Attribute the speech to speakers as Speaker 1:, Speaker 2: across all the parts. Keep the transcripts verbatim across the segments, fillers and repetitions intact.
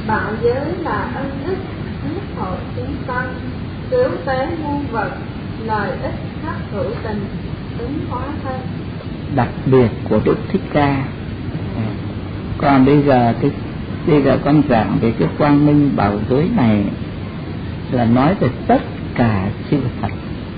Speaker 1: Đạo giới là ân đức, nhất hộ chúng sanh, cứu tế muôn vật, lợi ích khắp hữu tình, ứng hóa thân.
Speaker 2: Đặc biệt của Đức Thích Ca. Còn bây giờ cái bây giờ con giảng về cái quang minh bảo giới này là nói về tất cả chư Phật.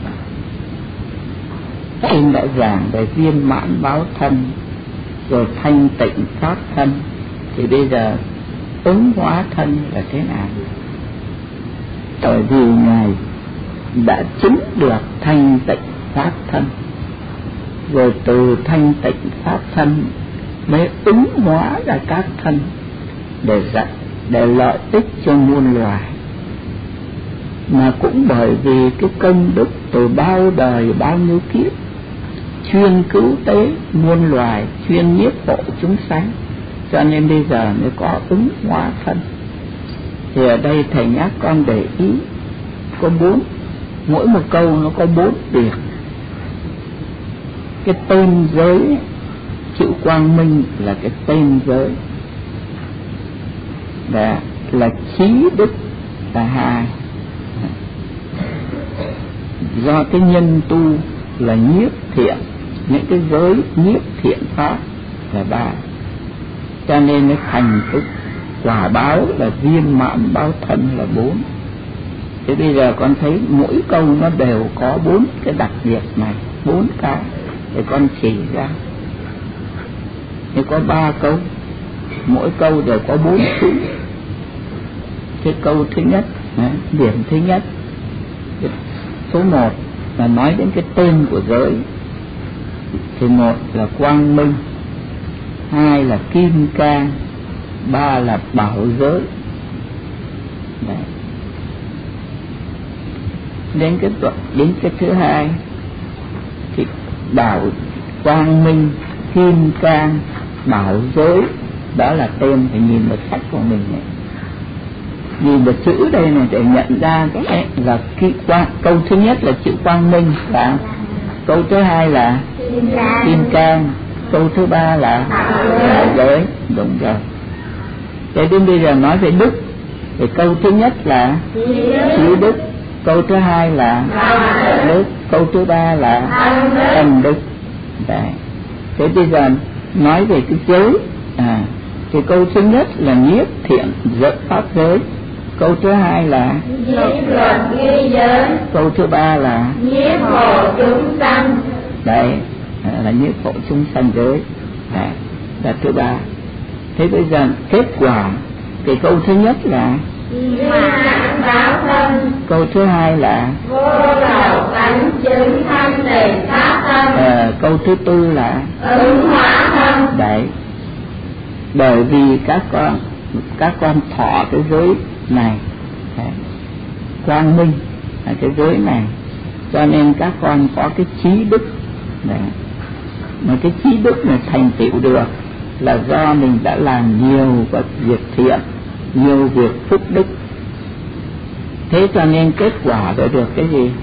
Speaker 2: Ông đã giảng về viên mãn báo thân, rồi thanh tịnh pháp thân, thì bây giờ ứng hóa thân là thế nào? Bởi vì Ngài đã chứng được thanh tịnh pháp thân, rồi từ thanh tịnh pháp thân mới ứng hóa ra các thân để dạy, để lợi ích cho muôn loài. Mà cũng bởi vì cái công đức từ bao đời bao nhiêu kiếp chuyên cứu tế muôn loài, chuyên nhiếp hộ chúng sanh, cho nên bây giờ mới có ứng hóa thân. Thì ở đây thầy nhắc con để ý có bốn, mỗi một câu nó có bốn việc. Cái tên giới, chữ quang minh là cái tên giới, là, là trí đức là hai, do cái nhân tu là nhiếp thiện, những cái giới nhiếp thiện pháp là ba, cho nên nó thành cái quả báo là viên mãn báo thân là bốn. Thế bây giờ con thấy mỗi câu nó đều có bốn cái đặc biệt này, bốn cái để con chỉ ra. Thì có ba câu, mỗi câu đều có bốn chữ. Cái câu thứ nhất, điểm thứ nhất, số một là nói đến cái tên của giới. Thì một là quang minh, hai là kim cang, ba là bảo giới. Đấy. Đến cái đến cái thứ hai thì bảo quang minh, kim cang, bảo giới, đó là tên. Phải nhìn vào sách của mình này, nhìn vào chữ đây này để nhận ra cái là cái quang. Câu thứ nhất là chữ quang minh, là câu thứ hai là kim cang, câu thứ ba là bảo giới. Đúng rồi. Thế đến bây giờ nói về đức, thì câu thứ nhất là trí đức, câu thứ hai là đức, câu thứ ba là thần đức. Đấy. Thế bây giờ nói về cái giới, à, thì câu thứ nhất là nhiếp thiện giới pháp giới, câu thứ hai là nhiếp luật ghi giới, câu thứ ba là nhiếp hộ chúng sanh. Đấy, là nhiếp hộ chúng sanh giới. Đấy, là thứ ba. Thế bây giờ kết quả, thì câu thứ nhất là mãn báo thân, câu thứ hai là vô lậu tánh chứng thanh tịnh pháp thân, à, câu thứ tư là ứng hóa thân. Đấy, bởi vì các con các con thọ cái giới này, đấy, quang minh là cái giới này, cho nên các con có cái trí đức. Đấy. Mà cái trí đức này thành tựu được là do mình đã làm nhiều việc thiện, nhiều việc phúc đức. Thế cho nên kết quả đã được cái gì?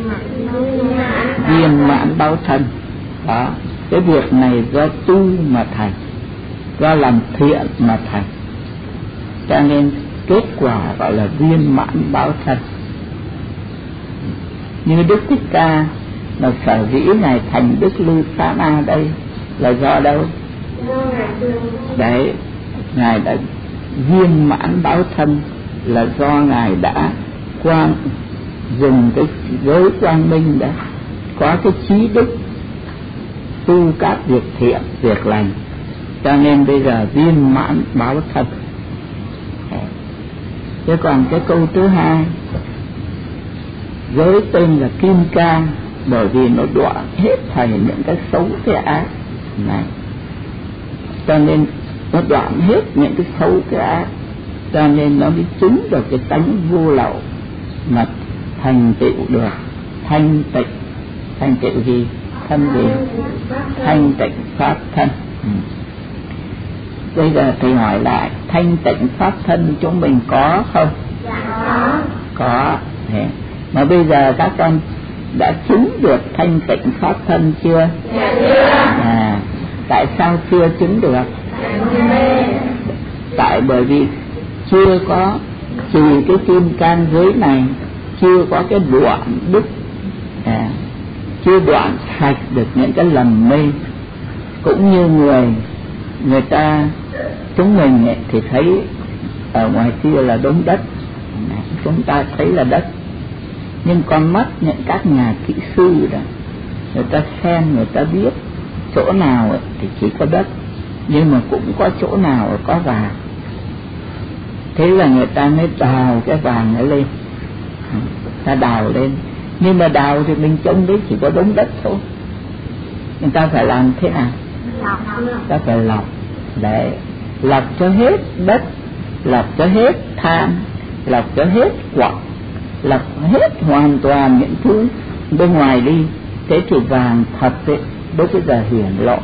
Speaker 2: Viên mãn báo thân. Đó, cái việc này do tu mà thành, do làm thiện mà thành, cho nên kết quả gọi là viên mãn báo thân. Như Đức Thích Ca là sở dĩ Ngài thành Đức Lư Xá Na đây là do đâu? Đấy, Ngài đã viên mãn báo thân là do Ngài đã quang dùng cái giới quang minh đã có cái trí đức tu các việc thiện, việc lành, cho nên bây giờ viên mãn báo thân. Thế còn cái câu thứ hai, giới tên là kim cang, bởi vì nó đoạn hết thảy những cái xấu cái ác này, cho nên nó đoạn hết những cái xấu cái ác, cho nên nó mới chứng được cái tánh vô lậu, mà thành tựu được thanh tịnh. Thanh tựu gì? Thân gì? Thanh tịnh pháp thân. Ừ. Bây giờ thầy hỏi lại, thanh tịnh pháp thân chúng mình có không? Dạ có. Có. Thế. Mà bây giờ các con đã chứng được thanh tịnh pháp thân chưa? Dạ chưa. À, tại sao chưa chứng được? Tại bởi vì chưa có trì cái kim cang giới này, chưa có cái đoạn đức, à, chưa đoạn sạch được những cái lầm mê. Cũng như người người ta chúng mình ấy, thì thấy ở ngoài kia là đống đất, chúng ta thấy là đất, nhưng con mắt những các nhà kỹ sư đó, người ta xem, người ta biết chỗ nào ấy, thì chỉ có đất, nhưng mà cũng có chỗ nào có vàng. Thế là người ta mới đào cái vàng ấy lên, ta đào lên, nhưng mà đào thì mình trông đấy chỉ có đống đất thôi. Người ta phải làm thế nào? Ta phải lọc, để lọc cho hết đất, lọc cho hết than, lọc cho hết quặng, lọc hết hoàn toàn những thứ bên ngoài đi. Thế thì vàng thật ấy, đối với giờ hiển lộ.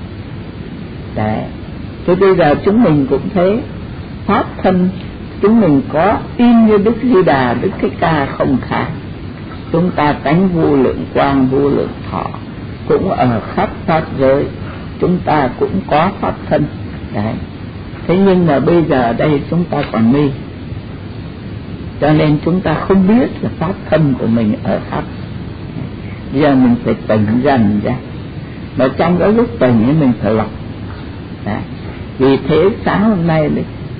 Speaker 2: Đấy. Thế bây giờ chúng mình cũng thế, pháp thân chúng mình có in như Đức Di Đà, Đức Thích Ca không khác. Chúng ta tánh vô lượng quang, vô lượng thọ, cũng ở khắp pháp giới, chúng ta cũng có pháp thân. Đấy. Thế nhưng mà bây giờ đây chúng ta còn mê, cho nên chúng ta không biết là pháp thân của mình ở khắp. Bây giờ mình phải tỉnh dần ra, mà trong cái lúc tỉnh ấy mình phải lọc. Đấy. Vì thế sáng hôm nay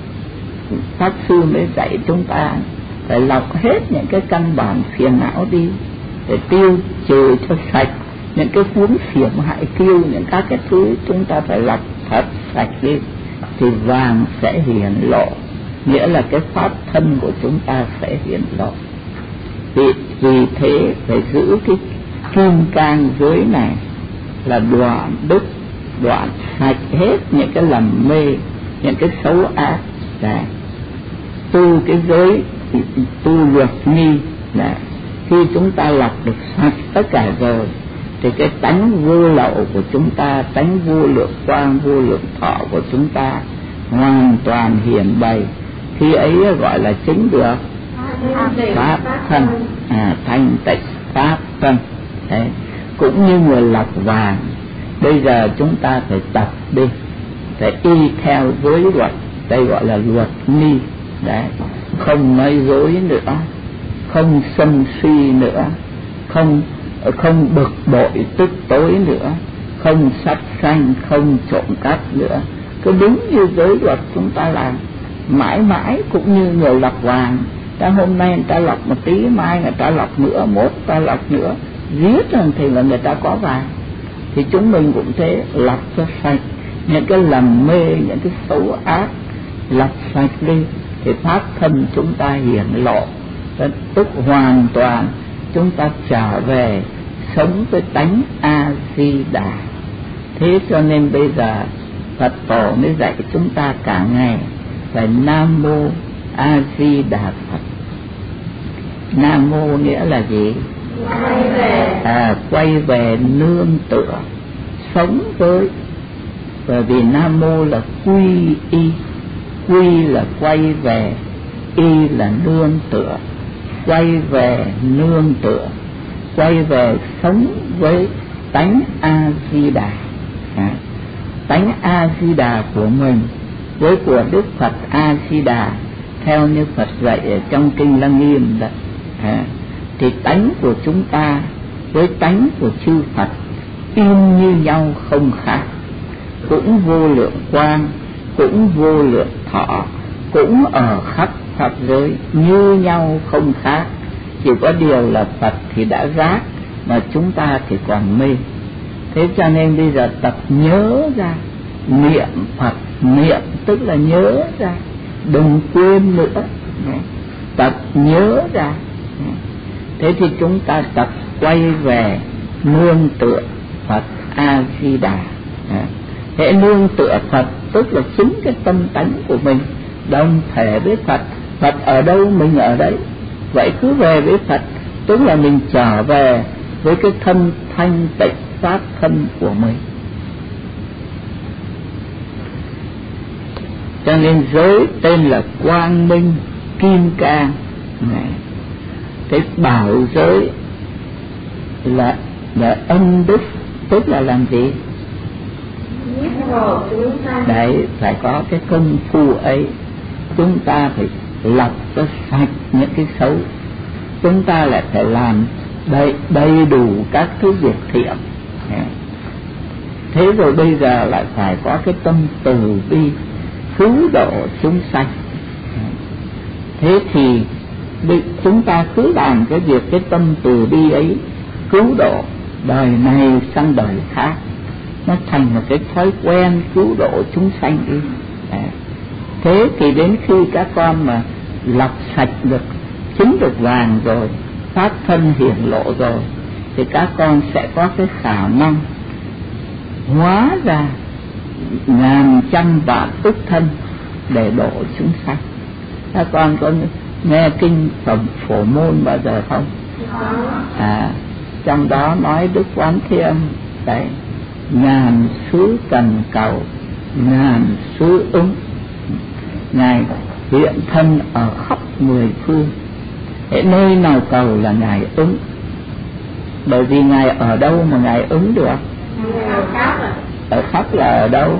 Speaker 2: Pháp Sư mới dạy chúng ta phải lọc hết những cái căn bản phiền não đi, để tiêu trừ cho sạch những cái cuốn phiểm hại kiêu, những các cái thứ chúng ta phải lọc thật sạch đi, thì vàng sẽ hiển lộ, nghĩa là cái pháp thân của chúng ta sẽ hiển lộ. Vì, vì thế phải giữ cái kim cang giới này là đoạn đức, đoạn sạch hết những cái lầm mê, những cái xấu ác. Đấy. Tu cái giới, tu luật nghi là khi chúng ta lọc được sạch tất cả rồi, thì cái tánh vô lậu của chúng ta, tánh vô lượng quang, vô lượng thọ của chúng ta hoàn toàn hiển bày. Khi ấy gọi là chứng được pháp thân, à, thanh tịnh pháp thân. Đấy. Cũng như người lọc vàng, bây giờ chúng ta phải tập đi, phải y theo giới luật, đây gọi là luật ni. Đấy. Không nói dối nữa, không sân si nữa, không không bực bội tức tối nữa, không sát sanh, không trộm cắp nữa. Cứ đúng như giới luật chúng ta làm, mãi mãi cũng như người lọc vàng. Ta hôm nay người ta lọc một tí, mai người ta lọc nữa, mốt ta lọc nữa, giết rằng thì là người ta có vàng. Thì chúng mình cũng thế, lọc cho sạch những cái lầm mê, những cái xấu ác, lọc sạch đi, thì pháp thân chúng ta hiển lộ, tức hoàn toàn chúng ta trở về sống với tánh A Di Đà. Thế cho nên bây giờ Phật tổ mới dạy chúng ta cả ngày phải Nam Mô A Di Đà Phật. Nam Mô nghĩa là gì? Quay về. À, quay về nương tựa, sống với. Bởi vì Nam Mô là quy y, quy là quay về, y là nương tựa. Quay về nương tựa, quay về sống với tánh A Di Đà. À, tánh A Di Đà của mình với của Đức Phật A Di Đà, theo như Phật dạy ở trong kinh Lăng Nghiêm đó, à, thì tánh của chúng ta với tánh của chư Phật in như nhau không khác, cũng vô lượng quang, cũng vô lượng thọ, cũng ở khắp pháp giới như nhau không khác. Chỉ có điều là Phật thì đã giác, mà chúng ta thì còn mê. Thế cho nên bây giờ tập nhớ ra, niệm Phật, niệm tức là nhớ ra, đừng quên nữa, tập nhớ ra. Thế thì chúng ta tập quay về nương tựa Phật A Di Đà. Thế nương tựa Phật tức là chính cái tâm tánh của mình đồng thể với Phật. Phật ở đâu mình ở đấy. Vậy cứ về với Phật, tức là mình trở về với cái thân thanh tịnh pháp thân của mình. Cho nên giới tên là Quang Minh Kim Cang. Cái bảo giới là là âm đức, tức là làm gì? Đấy, phải có cái công phu ấy. chúng ta phải lọc cho sạch những cái xấu, chúng ta lại phải làm đầy, đầy đủ các thứ việc thiện. Thế rồi bây giờ lại phải có cái tâm từ bi cứu độ chúng sanh. Thế thì chúng ta cứ làm cái việc cái tâm từ bi ấy, cứu độ đời này sang đời khác, nó thành một cái thói quen cứu độ chúng sanh đi. Thế thì đến khi các con mà lọc sạch được, chứng được vàng rồi, pháp thân hiển lộ rồi, thì các con sẽ có cái khả năng hóa ra ngàn trăm vạn ức thân để độ chúng sanh. Các con có nghe kinh phẩm Phổ Môn bao giờ không? À, trong đó nói Đức Quán Thế Âm đấy, ngàn xứ cần cầu, ngàn xứ ứng, Ngài hiện thân ở khắp mười phương. Thế nơi nào cầu là Ngài ứng, bởi vì Ngài ở đâu mà Ngài ứng được? Ở khắp là ở đâu?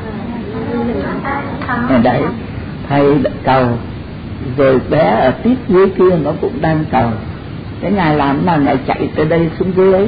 Speaker 2: Ở đấy, thầy cầu, rồi bé ở tít dưới kia nó cũng đang cầu. Thế Ngài làm nào Ngài chạy tới đây xuống dưới?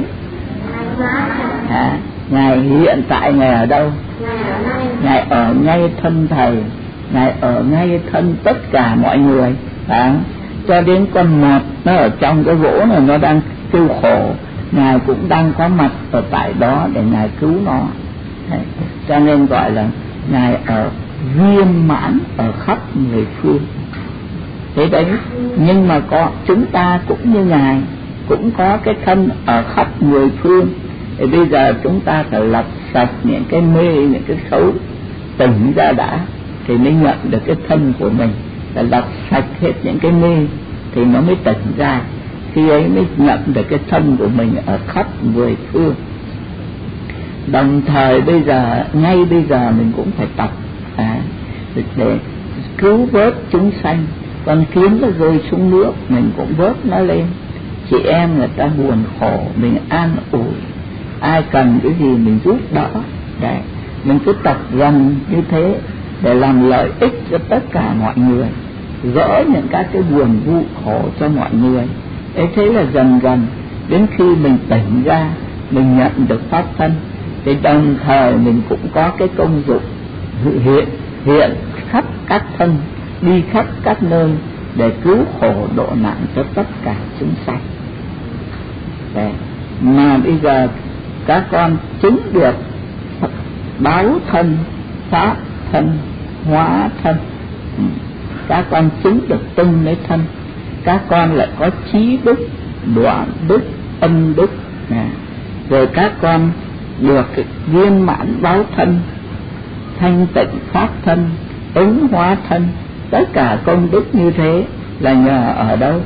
Speaker 2: À, Ngài hiện tại Ngài ở đâu? Ngài ở ngay thân thầy, Ngài ở ngay thân tất cả mọi người. À, cho đến con mọt nó ở trong cái gỗ này nó đang kêu khổ, Ngài cũng đang có mặt ở tại đó để Ngài cứu nó. Đấy, cho nên gọi là Ngài ở viên mãn ở khắp mười phương. Thế đấy, nhưng mà có chúng ta cũng như Ngài, cũng có cái thân ở khắp mười phương. Thì bây giờ chúng ta phải lọc sạch những cái mê, những cái xấu, tỉnh ra đã, thì mới nhận được cái thân của mình. Phải lọc sạch hết những cái mê thì nó mới tỉnh ra, khi ấy mới nhận được cái thân của mình ở khắp mười phương. Đồng thời bây giờ, ngay bây giờ mình cũng phải tập à, để cứu vớt chúng sanh. Con kiến nó rơi xuống nước, mình cũng vớt nó lên. Chị em người ta buồn khổ, mình an ủi. Ai cần cái gì mình giúp đỡ. Đấy, mình cứ tập dần như thế để làm lợi ích cho tất cả mọi người, gỡ những các cái buồn vui khổ cho mọi người. Thế thế là dần dần đến khi mình tỉnh ra, mình nhận được pháp thân, thì đồng thời mình cũng có cái công dụng hiện hiện khắp các thân, đi khắp các nơi để cứu khổ độ nạn cho tất cả chúng sanh. Đấy, mà bây giờ các con chứng được báo thân, pháp thân, hóa thân, các con chứng được từng lấy thân, các con lại có trí đức, đoạn đức, âm đức, rồi các con được viên mãn báo thân, thanh tịnh pháp thân, ứng hóa thân. Tất cả công đức như thế là nhờ ở đâu?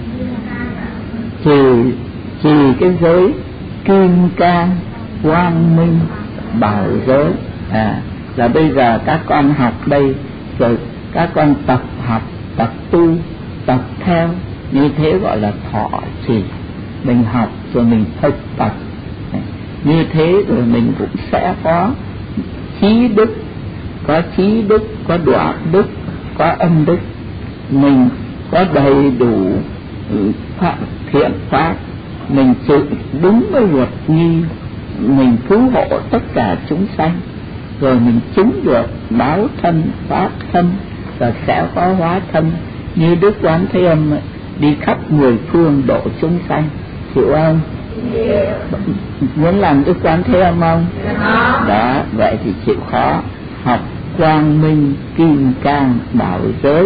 Speaker 2: Trì trì cái giới kim cang quang minh bảo giới. À, là bây giờ các con học đây, rồi các con tập học, tập tu, tập theo, như thế gọi là thọ trì. Mình học rồi mình thực tập, như thế rồi mình cũng sẽ có trí đức, có trí đức, có đoạn đức, có âm đức. Mình có đầy đủ pháp, thiện pháp, mình chịu đúng với luật nghi, mình cứu hộ tất cả chúng sanh, rồi mình chứng được báo thân, pháp thân, và sẽ có hóa thân như Đức Quán Thế Âm đi khắp mười phương độ chúng sanh. Chịu không? Yeah. Muốn làm Đức Quán Thế Âm không? Yeah. Đó, vậy thì chịu khó học quang minh kim cang bảo giới.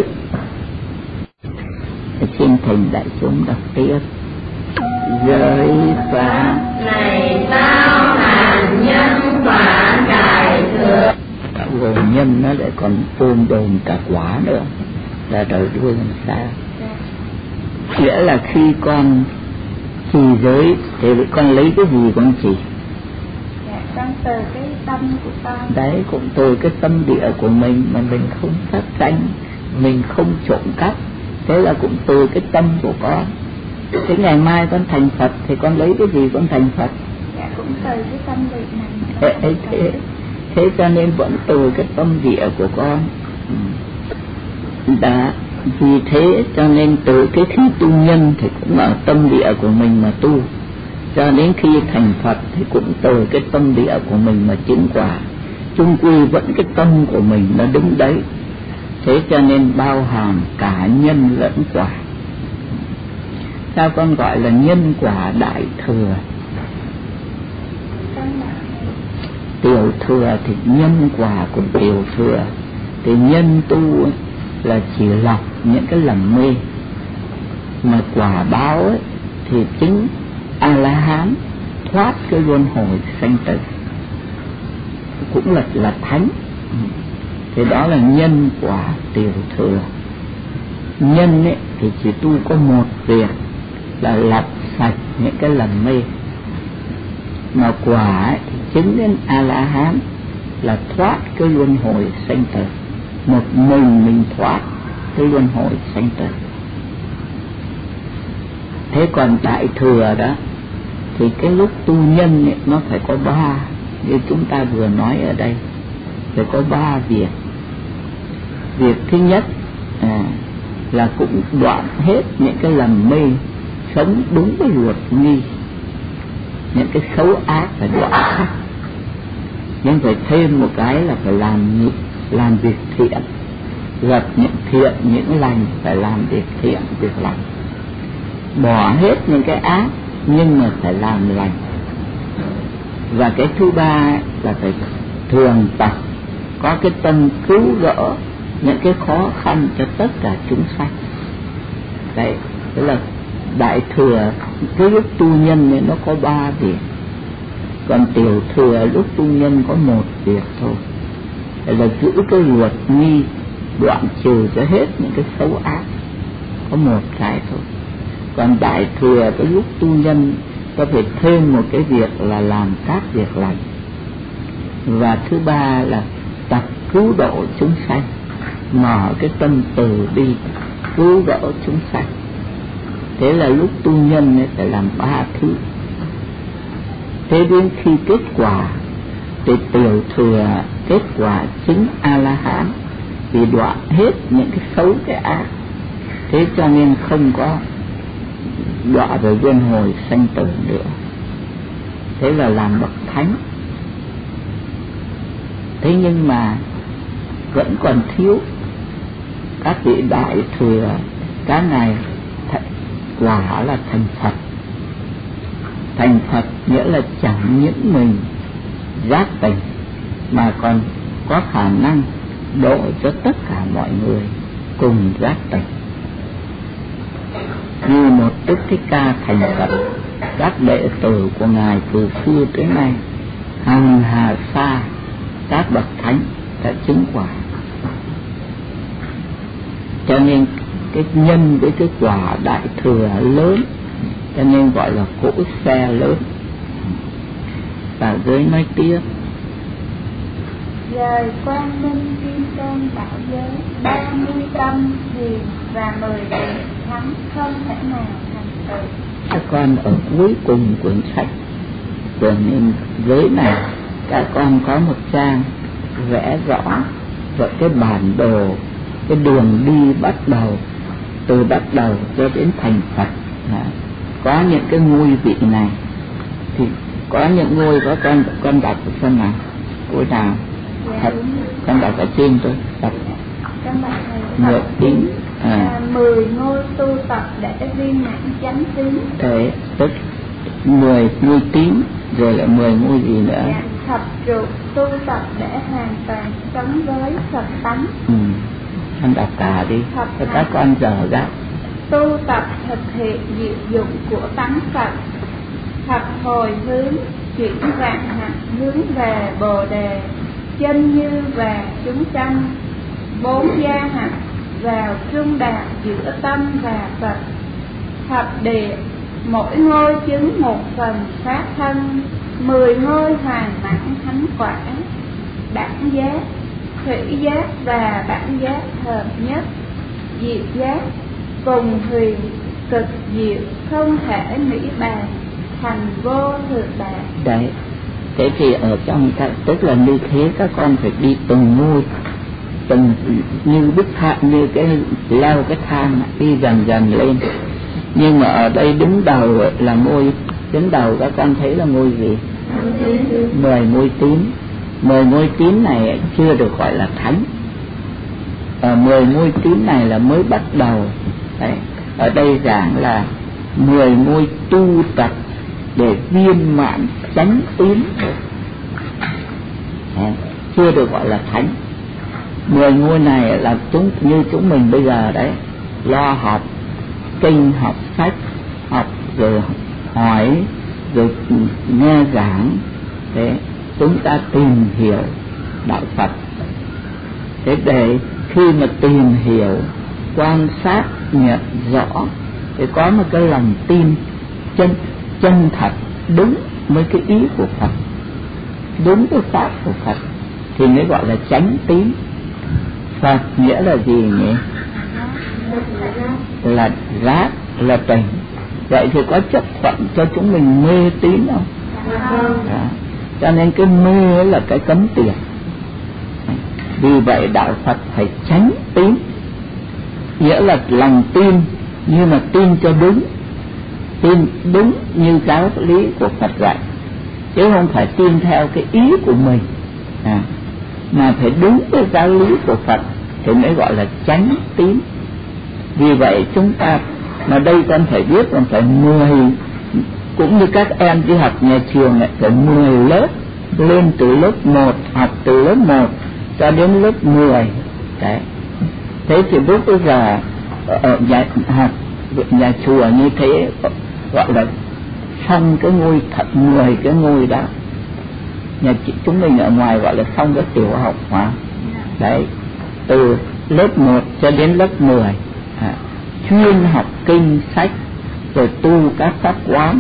Speaker 2: Xin thỉnh đại chúng đọc tiếp. Giới pháp
Speaker 3: này sao hàn nhân quả đại thừa.
Speaker 2: Rồi nhân nó lại còn ôm đồm cả quả nữa, là đời đuôi làm sao? Nghĩa là khi con trì giới thì con lấy cái gì con trì?
Speaker 1: Dạ, con từ cái tâm của con.
Speaker 2: Đấy, cũng từ cái tâm địa của mình, mà mình không sát sanh, mình không trộm cắp, thế là cũng từ cái tâm của con. Thế ngày mai con thành Phật thì con lấy cái gì con thành Phật?
Speaker 1: Dạ, cũng từ cái tâm địa này.
Speaker 2: Thế, thế, thế cho nên vẫn từ cái tâm địa của con. Ừ. Đã vì thế cho nên từ cái khi tu nhân thì cũng ở tâm địa của mình mà tu, cho đến khi thành Phật thì cũng từ cái tâm địa của mình mà chứng quả, chung quy vẫn cái tâm của mình nó đứng đấy. Thế cho nên bao hàm cả nhân lẫn quả. Sao con gọi là nhân quả đại thừa? Tiểu thừa thì nhân quả cũng tiểu thừa. Thì nhân tu là chỉ lọc những cái lầm mê, mà quả báo ấy thì chứng A-la-hán, thoát cái luân hồi sanh tử, cũng là là thánh. Thì đó là nhân quả tiểu thừa. Nhân ấy thì chỉ tu có một việc là lọc sạch những cái lầm mê, mà quả ấy thì chứng đến A-la-hán là thoát cái luân hồi sanh tử. Một mình mình thoát cái luân hồi sanh tử. Thế còn đại thừa đó thì cái lúc tu nhân ấy, nó phải có ba, như chúng ta vừa nói ở đây, phải có ba việc. Việc thứ nhất à, là cũng đoạn hết những cái lầm mê, sống đúng với luật nghi, những cái xấu ác phải đoạn hết. Nhưng phải thêm một cái là phải làm làm việc thiện, gặp những thiện những lành, phải làm việc thiện việc lành, bỏ hết những cái ác nhưng mà phải làm lành. Và cái thứ ba là phải thường tập có cái tâm cứu rỡ những cái khó khăn cho tất cả chúng sanh. Đấy, tức là đại thừa cái lúc tu nhân này nó có ba việc, còn tiểu thừa lúc tu nhân có một việc thôi, là giữ cái luật nghi, đoạn trừ cho hết những cái xấu ác, có một cái thôi. Còn đại thừa cái lúc tu nhân có phải thêm một cái việc là làm các việc lành. Và thứ ba là tập cứu độ chúng sanh, mở cái tâm từ bi cứu độ chúng sanh. Thế là lúc tu nhân ấy phải làm ba thứ. Thế đến khi kết quả thì tiểu thừa kết quả chứng A-la-hán, vì đoạn hết những cái xấu cái ác, thế cho nên không có đọa về luân hồi sanh tử nữa. Thế là làm bậc thánh. Thế nhưng mà vẫn còn thiếu các vị đại thừa, cái này quả là thành Phật. Thành Phật nghĩa là chẳng những mình giác tỉnh mà còn có khả năng độ cho tất cả mọi người cùng giác tỉnh. Như một Đức Thích Ca thành Phật, các đệ tử của Ngài từ xưa tới nay hằng hà xa các bậc thánh đã chứng quả. Cho nên cái nhân với cái quả đại thừa lớn, cho nên gọi là cỗ xe lớn. Và giới nói tiếp:
Speaker 1: Dời quang minh kim cang bảo giới, ba mươi tâm hiền và mười vị thắng không thể nào thành tựu.
Speaker 2: Các con ở cuối cùng cuốn sách của những giới này, các con có một trang vẽ rõ về cái bản đồ, cái đường đi bắt đầu, từ bắt đầu cho đến thành Phật. À, có những cái ngôi vị này thì có những ngôi, có con con đọc ở phần nào ngôi nào thật, con đọc ở trên tôi đọc mười tín à.
Speaker 1: mười ngôi tu tập để viên mãn chánh tín.
Speaker 2: Thế tức mười ngôi tín rồi lại mười ngôi gì nữa?
Speaker 1: Dạ, thập trụ tu tập để hoàn toàn sống với Phật tánh.
Speaker 2: Ừ, con đọc cả đi cho các con dở ra.
Speaker 1: Tu tập thực hiện diệu dụng của tánh Phật, thập hồi hướng chuyển vạn hạnh hướng về Bồ đề, chân như và chúng sanh, bốn gia hạnh vào trung đạt giữa tâm và Phật, thập địa mỗi ngôi chứng một phần pháp thân, mười ngôi hoàn mãn thánh quả, đẳng giác, thủy giác và bản giác hợp nhất, diệu giác cùng huyền cực diệu không thể nghĩ bàn, thành vô thượng đạt.
Speaker 2: Đấy, thế thì ở trong các, tức là như thế các con phải đi từng ngôi, từng như bức thang, như cái leo cái thang đi dần dần lên. Nhưng mà ở đây đứng đầu là ngôi, đứng đầu các con thấy là ngôi gì? Mười ngôi tín. Mười ngôi tín này chưa được gọi là thánh. Ở mười ngôi tín này là mới bắt đầu. Đấy. Ở đây giảng là mười ngôi tu tập để viên mãn chánh tín. Đấy. Chưa được gọi là thánh. Mười ngôi này là chúng như chúng mình bây giờ đấy, lo học kinh, học sách, học rồi hỏi, rồi nghe giảng. Thế chúng ta tìm hiểu đạo Phật. Thế để khi mà tìm hiểu, quan sát, nhận rõ, thì có một cái lòng tin chân chân thật, đúng với cái ý của Phật, đúng cái pháp của Phật, thì mới gọi là chánh tín. Phật nghĩa là gì nhỉ? Là giác, là tình. Vậy thì có chấp thuận cho chúng mình mê tín không? Đó. Cho nên cái mê là cái cấm tiền. Vì vậy đạo Phật phải chánh tín, nghĩa là lòng tin, nhưng mà tin cho đúng, tin đúng như giáo lý của Phật dạy, chứ không phải tin theo cái ý của mình, à, mà phải đúng với giáo lý của Phật thì mới gọi là chánh tín. Vì vậy chúng ta, mà đây con phải biết, con phải mười, cũng như các em đi học nhà trường này, phải mười lớp, lên từ lớp một, học từ lớp một cho đến lớp mười. Đấy. Thế thì lúc bây giờ ở nhà học, nhà chùa như thế gọi là xong cái ngôi thật mười cái ngôi đó. Nhà chúng mình ở ngoài gọi là xong cái tiểu học mà. Đấy, từ lớp một cho đến lớp mười, à, chuyên học kinh sách, rồi tu các pháp quán,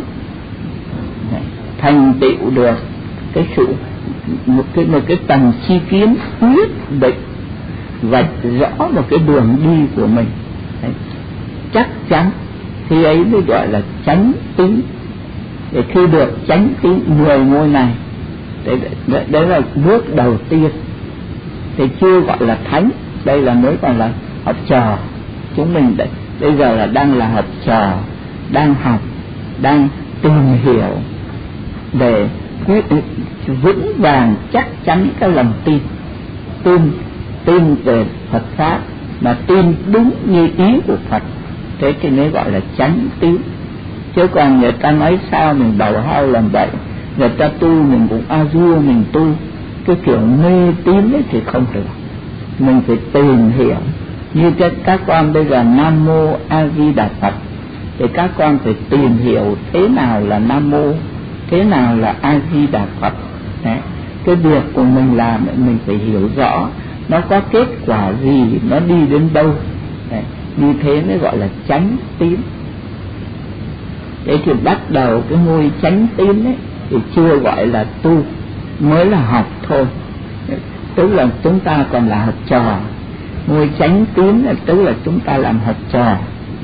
Speaker 2: thành tựu được cái sự một cái một cái tầng chi kiến quyết định, vạch rõ một cái đường đi của mình. Đấy. Chắc chắn khi ấy mới gọi là chánh tín. Để khi được chánh tín mười ngôi này, đấy, đấy, đấy là bước đầu tiên. Thì chưa gọi là thánh, đây là mới còn là học trò. Chúng mình đấy, bây giờ là đang là học trò, đang học, đang tìm hiểu để quyết vững vàng chắc chắn cái lòng tin, tin tin về Phật pháp, mà tin đúng như ý của Phật. Thế thì mới gọi là chánh tín. Chứ còn người ta nói sao mình đầu hao làm vậy, người ta tu mình cũng a vua mình tu, cái kiểu mê tín ấy thì không được. Mình phải tìm hiểu. Như các, các con bây giờ Nam Mô A Di Đà Phật, thì các con phải tìm hiểu thế nào là Nam Mô, thế nào là A Di Đà Phật. Đấy. Cái việc của mình làm mình phải hiểu rõ nó có kết quả gì, nó đi đến đâu. Đấy. Như thế mới gọi là chánh tín. Thế thì bắt đầu cái ngôi chánh tín ấy thì chưa gọi là tu, mới là học thôi. Tức là chúng ta còn là học trò. Ngôi chánh tín là tức là chúng ta làm học trò.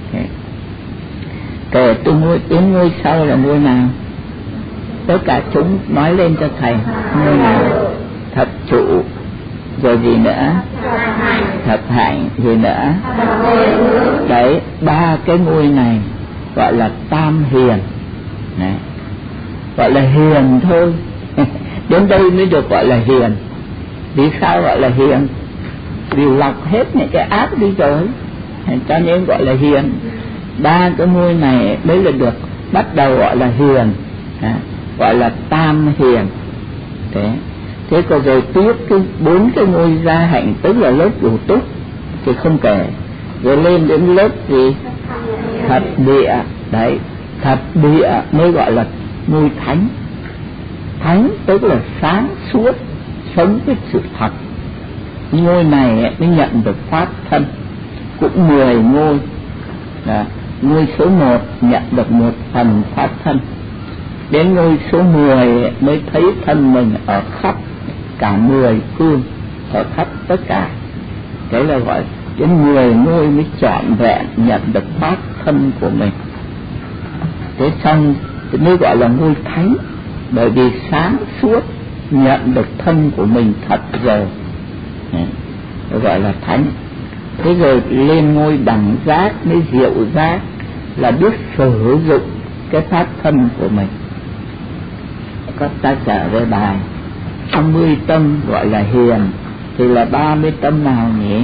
Speaker 2: Kể từ ngôi đến ngôi sau là ngôi nào? Tất cả chúng nói lên cho thầy. Ngôi nào? Thập trụ, rồi gì nữa? Thập hạnh, gì nữa? Đấy, ba cái ngôi này gọi là tam hiền. Đấy. Gọi là hiền thôi. Đến đây mới được gọi là hiền. Vì sao gọi là hiền? Vì lọc hết những cái ác đi rồi, cho nên gọi là hiền. Ba cái ngôi này mới là được bắt đầu gọi là hiền, à, gọi là tam hiền. Thế thế còn rồi tiếp cái bốn cái ngôi gia hạnh, tức là lớp đủ túc thì không kể, rồi lên đến lớp gì? Thập địa. Đấy, thập địa mới gọi là ngôi thánh. Thánh tức là sáng suốt, sống với sự thật. Ngôi này mới nhận được pháp thân. Cũng mười ngôi. Đó. Ngôi số một nhận được một phần pháp thân. Đến ngôi số mười mới thấy thân mình ở khắp cả mười phương, ở khắp tất cả. Đấy là gọi đến mười ngôi mới trọn vẹn nhận được pháp thân của mình. Thế xong thì mới gọi là ngôi thánh, bởi vì sáng suốt nhận được thân của mình thật rồi. gọi là thánh. Thế rồi lên ngôi đẳng giác mới diệu giác, là biết sử dụng cái pháp thân của mình. Có ta trở về bài năm mươi tâm gọi là hiền, thì là ba mươi tâm nào nhỉ?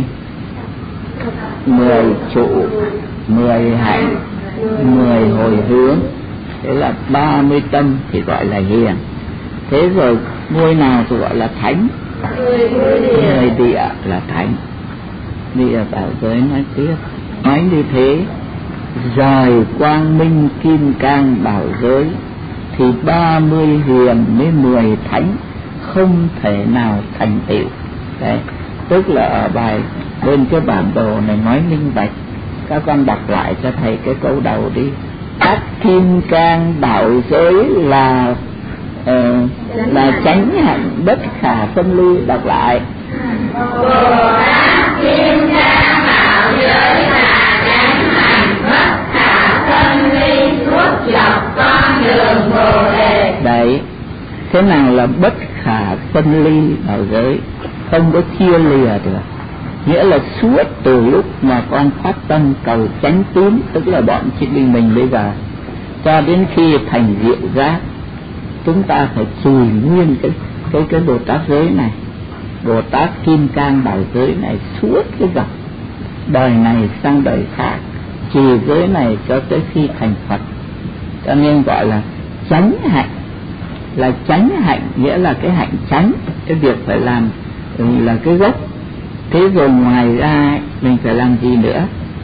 Speaker 2: Mười trụ, mười hạnh, mười hồi hướng, thế là ba mươi tâm thì gọi là hiền. Thế rồi ngôi nào thì gọi là thánh? Mười địa là thánh. Địa bảo giới nói tiếp, nói như thế, rời quang minh kim cang bảo giới, thì ba mươi hiền với mười thánh không thể nào thành tựu. Đấy, tức là ở bài bên cái bản đồ này nói minh bạch. Các con đọc lại cho thầy cái câu đầu đi. Các kim cang bảo giới là uh, là chánh hạnh bất khả phân ly. Đọc lại.
Speaker 3: Các kim cang bảo giới là chánh hạnh bất khả phân ly, suốt dọc con đường Bồ Đề.
Speaker 2: Đấy, thế nào là bất khả phân ly bảo giới? Không có chia lìa được. Nghĩa là suốt từ lúc mà con phát tâm cầu chánh tín, tức là bọn chị Bình mình bây giờ, cho đến khi thành diệu giác, chúng ta phải trùi nguyên cái cái cái Bồ Tát giới này, Bồ Tát kim cang bảo giới này suốt cái dọc đời này sang đời khác, trì giới này cho tới khi thành Phật. Cho nên gọi là chánh hạnh. Là chánh hạnh nghĩa là cái hạnh chánh, cái việc phải làm là cái gốc. Thế rồi ngoài ra mình phải làm gì nữa?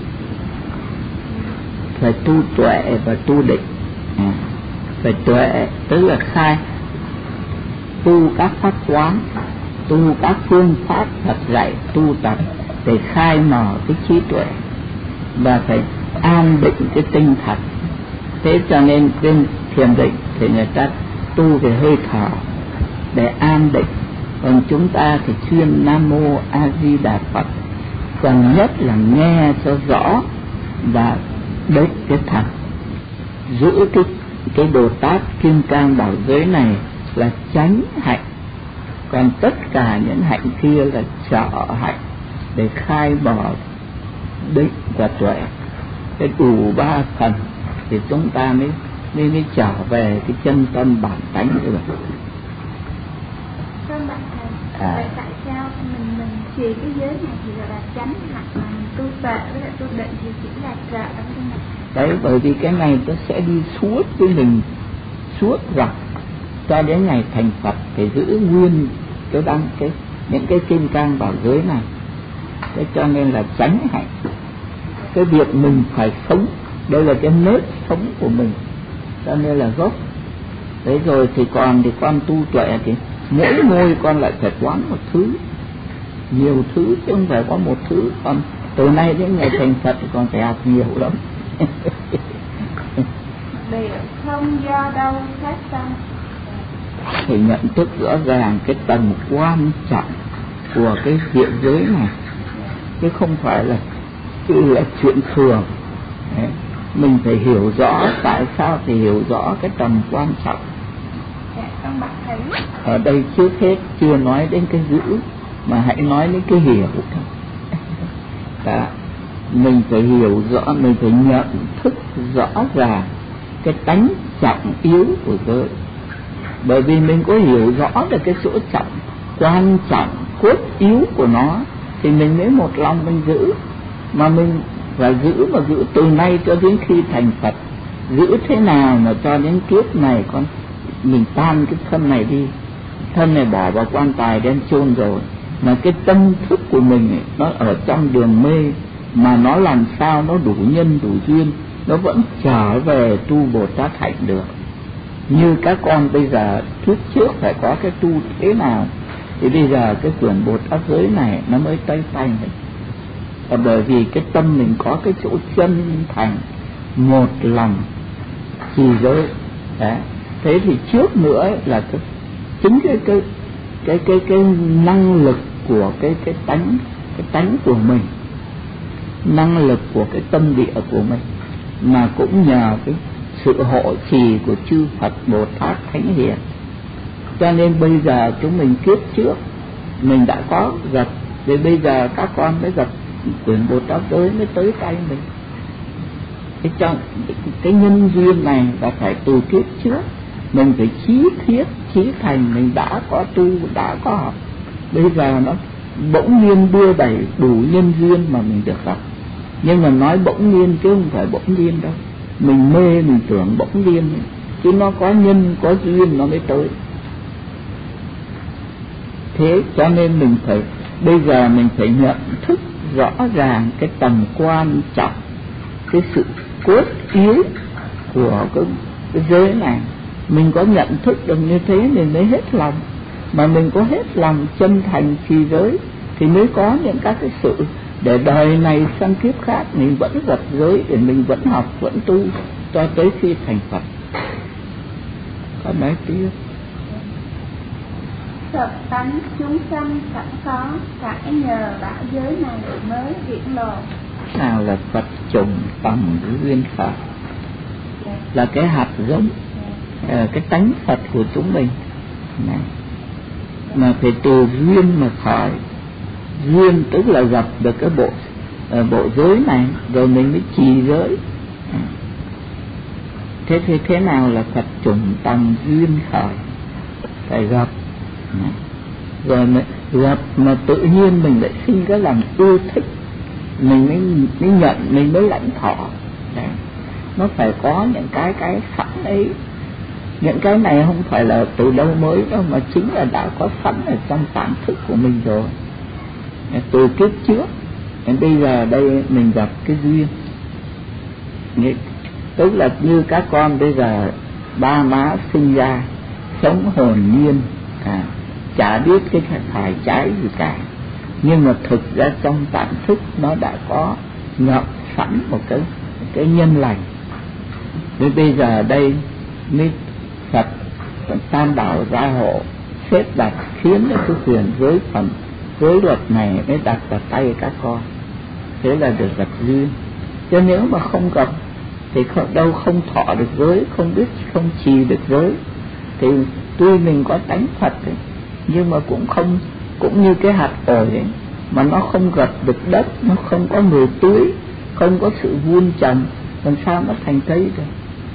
Speaker 2: Phải tu tuệ và tu định. À, phải tuệ tức là khai, tu các pháp quán, tu các phương pháp Phật dạy tu tập để khai mở cái trí tuệ, và phải an định cái tinh thần. Thế cho nên bên thiền định thì người ta tu về hơi thở để an định, còn chúng ta thì chuyên Nam Mô A Di Đà Phật, cần nhất là nghe cho rõ và đếch cái thật. Giữ cái cái Bồ Tát kim cang bảo giới này là chánh hạnh, còn tất cả những hạnh kia là trợ hạnh để khai mở định và tuệ. Cái đủ ba phần thì chúng ta mới mới mới trở về cái chân tâm bản tánh được.
Speaker 1: Vâng bạn thầy, à. Vậy tại sao mình mình trì cái giới này thì gọi là chánh hạnh, mà mình tu tuệ với lại tu định thì chỉ là trợ không này?
Speaker 2: Đấy, bởi vì cái này nó sẽ đi suốt với mình, suốt dọc cho đến ngày thành Phật, phải giữ nguyên cái đăng cái những cái kim cang bảo giới này. Thế cho nên là chánh hạnh. Cái việc mình phải sống, đây là cái nếp sống của mình, cho nên là gốc. Đấy rồi thì còn thì con tu tuệ thì mỗi ngôi con lại phải quán một thứ, nhiều thứ chứ không phải có một thứ. Còn từ nay đến ngày thành Phật thì con phải học nhiều lắm.
Speaker 1: Để không do đâu phát tâm.
Speaker 2: Phải nhận thức rõ ràng cái tầm quan trọng của cái hiện giới này, chứ không phải là chứ là chuyện thường. Đấy, mình phải hiểu rõ tại sao, thì hiểu rõ cái tầm quan trọng. Ở đây trước hết chưa nói đến cái giữ, mà hãy nói đến cái hiểu. Đó, mình phải hiểu rõ, mình phải nhận thức rõ ràng cái tánh trọng yếu của giới. Bởi vì mình có hiểu rõ được cái chỗ trọng, quan trọng, cốt yếu của nó, thì mình mới một lòng mình giữ. Mà mình phải giữ mà giữ từ nay cho đến khi thành Phật. Giữ thế nào mà cho đến kiếp này con mình tan cái thân này đi, thân này bỏ vào quan tài đem chôn rồi, mà cái tâm thức của mình ấy, nó ở trong đường mê, mà nó làm sao nó đủ nhân đủ duyên, nó vẫn trở về tu Bồ Tát hạnh được. Như các con bây giờ trước trước phải có cái tu thế nào, thì bây giờ cái quyển Bồ Tát giới này nó mới tay tay mình. Và bởi vì cái tâm mình có cái chỗ chân thành một lòng trì giới. Đấy, thế thì trước nữa ấy, là cái chính cái cái cái cái cái năng lực của cái cái tánh cái tánh của mình, năng lực của cái tâm địa của mình, mà cũng nhờ cái sự hộ trì của chư Phật Bồ Tát Thánh Hiền. Cho nên bây giờ chúng mình kiếp trước mình đã có gặp Vì bây giờ các con mới gặp quyển Bồ Tát giới mới tới tay mình. Cái, cho, cái nhân duyên này là phải từ kiếp trước mình phải chí thiết chí thành, mình đã có tu đã có học, bây giờ nó bỗng nhiên đưa đẩy đủ nhân duyên mà mình được học. Nhưng mà nói bỗng nhiên chứ không phải bỗng nhiên đâu, mình mê mình tưởng bỗng nhiên, chứ nó có nhân có duyên nó mới tới. Thế cho nên mình phải bây giờ mình phải nhận thức rõ ràng cái tầm quan trọng, cái sự cốt yếu của cái, cái giới này. Mình có nhận thức được như thế mình mới hết lòng, mà mình có hết lòng chân thành trì giới thì mới có những các cái sự để đời này sang kiếp khác mình vẫn gặp giới, để mình vẫn học vẫn tu cho tới khi thành Phật. Có nói tiếp.
Speaker 1: Thật tánh chúng sanh sẵn có, phải nhờ bảo giới này mới hiển lộ.
Speaker 2: Nào là Phật trùng tầm duyên Phật, là cái hạt giống, cái tánh Phật của chúng mình này. Mà phải từ duyên mà khởi. Duyên tức là gặp được cái bộ bộ giới này rồi mình mới trì giới. Thế thì thế nào là Phật trùng tầm duyên khởi? Phải gặp rồi mới gặp mà tự nhiên mình lại sinh cái lòng yêu thích, mình mới, mới nhận, mình mới lãnh thọ. Đấy. Nó phải có những cái cái sẵn ấy. Những cái này không phải là từ đâu mới đâu, mà chính là đã có sẵn ở trong tạng thức của mình rồi, từ kiếp trước. Đến bây giờ đây mình gặp cái duyên, tức là như các con bây giờ ba má sinh ra sống hồn nhiên, à, chả biết cái phải trái gì cả, nhưng mà thực ra trong tạng thức nó đã có ngậm sẵn một cái cái nhân lành. Đến bây giờ đây mới Phật tam bảo gia hộ xếp đặt khiến cho cái quyền giới phẩm giới luật này mới đặt vào tay các con, thế là được gặp duyên. Chứ nếu mà không gặp thì đâu không thọ được giới, không biết không trì được giới, thì tuy mình có tánh Phật ấy, nhưng mà cũng không, cũng như cái hạt ổi ấy, mà nó không gặp được đất, nó không có người tưới, không có sự vun trồng, làm sao nó thành cây được.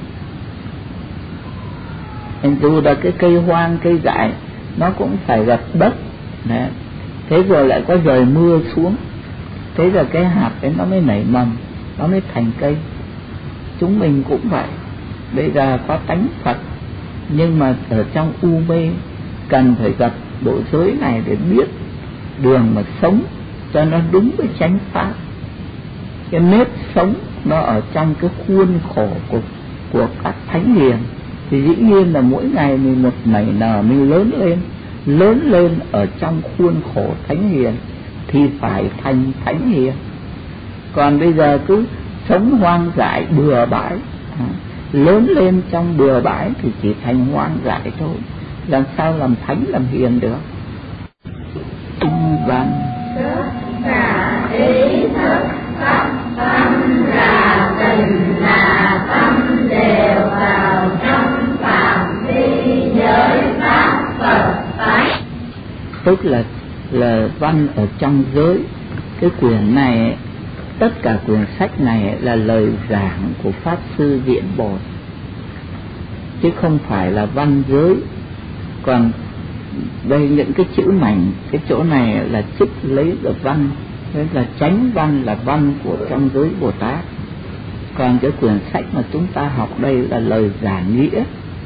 Speaker 2: Dù là cái cây hoang cây dại nó cũng phải gặp đất. Đấy. Thế rồi lại có trời mưa xuống, thế rồi cái hạt ấy nó mới nảy mầm, nó mới thành cây. Chúng mình cũng vậy, bây giờ có tánh Phật, nhưng mà ở trong u mê cần phải gặp bộ giới này để biết đường mà sống cho nó đúng với chánh pháp. Cái nếp sống nó ở trong cái khuôn khổ của, của các thánh hiền, thì dĩ nhiên là mỗi ngày mình một nảy nở mình lớn lên, lớn lên ở trong khuôn khổ thánh hiền thì phải thành thánh hiền. Còn bây giờ cứ sống hoang dại bừa bãi, à, lớn lên trong bừa bãi thì chỉ thành hoang dại thôi, làm sao làm thánh làm hiền được. Tinh văn
Speaker 3: cả ý thức pháp tâm là tình là tâm đều vào trong phạm vi giới pháp Phật tánh.
Speaker 2: Tức là là văn ở trong giới. Cái quyển này, tất cả quyển sách này là lời giảng của Pháp Sư Diễn Bột, chứ không phải là văn giới. Còn đây những cái chữ mảnh, cái chỗ này là trích lấy được văn, thế là chánh văn là văn của trong giới Bồ Tát. Còn cái quyển sách mà chúng ta học đây là lời giảng nghĩa.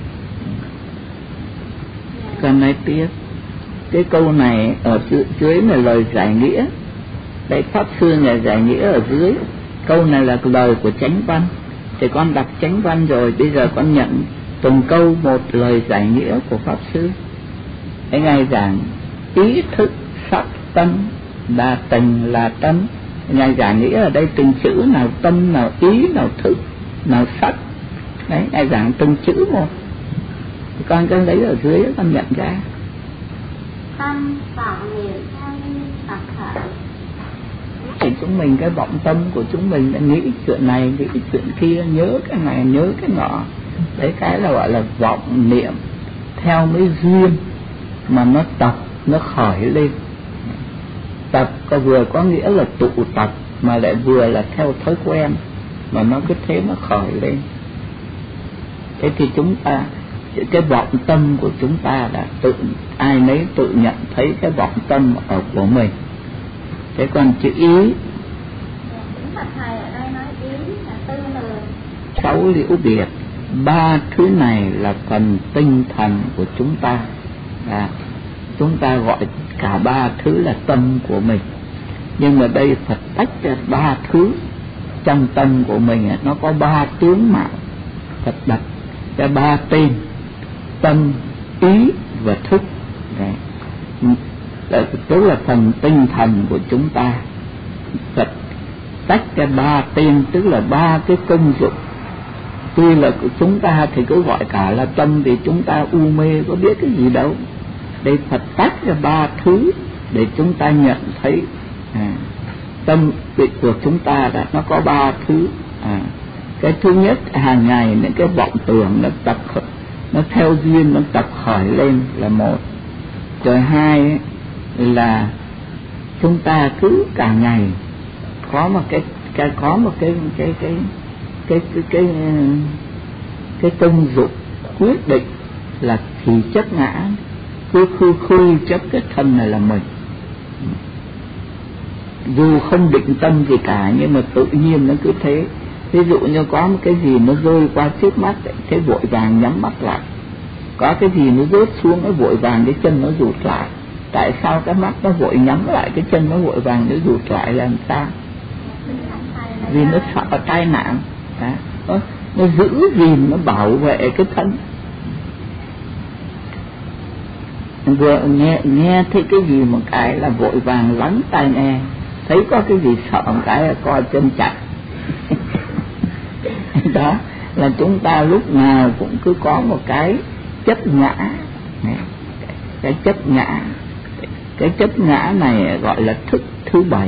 Speaker 2: Còn nói tiếp, cái câu này ở dưới là lời giải nghĩa. Đây Pháp Sư này giải nghĩa ở dưới, câu này là lời của chánh văn. Thì con đọc chánh văn rồi, bây giờ con nhận từng câu một lời giải nghĩa của Pháp Sư. Cái Ngài giảng ý thức sắc tâm là tình là tâm. Ngài giải nghĩa ở đây từng chữ nào tâm, nào ý, nào thức, nào sắc. Đấy, Ngài giảng từng chữ một. Thì con cứ lấy ở dưới con nhận ra.
Speaker 1: Tâm vọng niệm thay tập thể.
Speaker 2: Thì chúng mình, cái vọng tâm của chúng mình đã nghĩ chuyện này, nghĩ chuyện kia, nhớ cái này, nhớ cái nọ. Đấy, cái là gọi là vọng niệm, theo mấy duyên mà nó tập, nó khởi lên. tập có vừa có nghĩa là tụ tập, mà lại vừa là theo thói quen, mà nó cứ thế nó khởi lên. Thế thì chúng ta, cái vọng tâm của chúng ta là tự ai nấy tự nhận thấy cái vọng tâm ở của mình. Thế còn chữ ý,
Speaker 3: thầy ở đây nói ý là tư lường.
Speaker 2: sáu liễu biệt, ba thứ này là phần tinh thần của chúng ta. À, chúng ta gọi cả ba thứ là tâm của mình, nhưng mà đây Phật tách ra ba thứ trong tâm của mình. Nó có ba tướng mạo, Phật đặt ra ba tên: tâm, ý và thức. Đấy, tức là phần tinh thần của chúng ta. Phật tách ra ba tên, tức là ba cái công dụng. Tuy là chúng ta thì cứ gọi cả là tâm, vì chúng ta u mê có biết cái gì đâu. Đây Phật tách ra ba thứ để chúng ta nhận thấy à, tâm của chúng ta đã nó có ba thứ. À, cái thứ nhất, hàng ngày những cái vọng tưởng nó tập nó theo duyên nó tập khởi lên là một. Rồi hai là chúng ta cứ cả ngày có một cái cái có một cái cái cái cái cái cái cái công dụng quyết định là thì chấp ngã, cứ khư khư chấp cái thân này là mình, dù không định tâm gì cả, nhưng mà tự nhiên nó cứ thế. Ví dụ như có một cái gì nó rơi qua trước mắt, thế vội vàng nhắm mắt lại. Có cái gì nó rớt xuống, nó vội vàng cái chân nó rụt lại. Tại sao cái mắt nó vội nhắm lại, cái chân nó vội vàng nó rụt lại là làm sao? Vì nó sợ tai nạn. Nó, nó giữ gìn, nó bảo vệ cái thân. Vừa nghe nghe thấy cái gì một cái là vội vàng lắng tai nghe, thấy có cái gì sợ một cái là coi chân chặt. Đó là chúng ta lúc nào cũng cứ có một cái chấp ngã. Cái chấp ngã, cái chấp ngã này gọi là thức thứ bảy,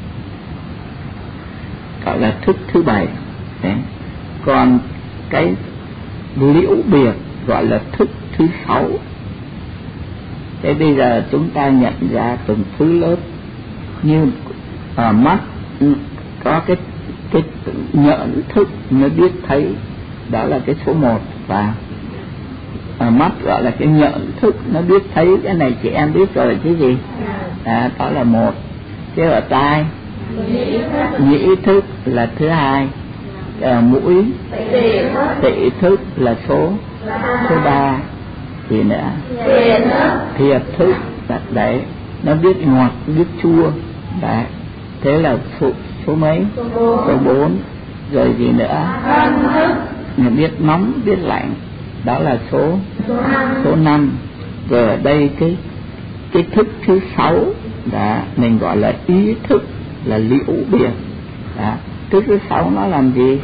Speaker 2: gọi là thức thứ bảy. Đấy. Còn cái liễu biệt gọi là thức thứ sáu. Thế bây giờ chúng ta nhận ra từng thứ lớp. Như ở mắt có cái cái nhẫn thức nó biết thấy, đó là cái số một. Và ở mắt gọi là cái nhẫn thức nó biết thấy, cái này chị em biết rồi là cái gì? À, đó là một. Thế ở tai nhĩ thức là thứ hai. Ở mũi tị thức là số số ba. Gì nữa? Thiệt thức. Đấy, nó biết ngọt biết chua. Đấy, thế là số, số mấy? Số bốn. Rồi gì nữa? Nó biết nóng biết lạnh, đó là số số năm. Rồi ở đây cái cái thức thứ sáu đó mình gọi là ý thức, là liễu biệt. Đó, thức thứ sáu nó làm gì?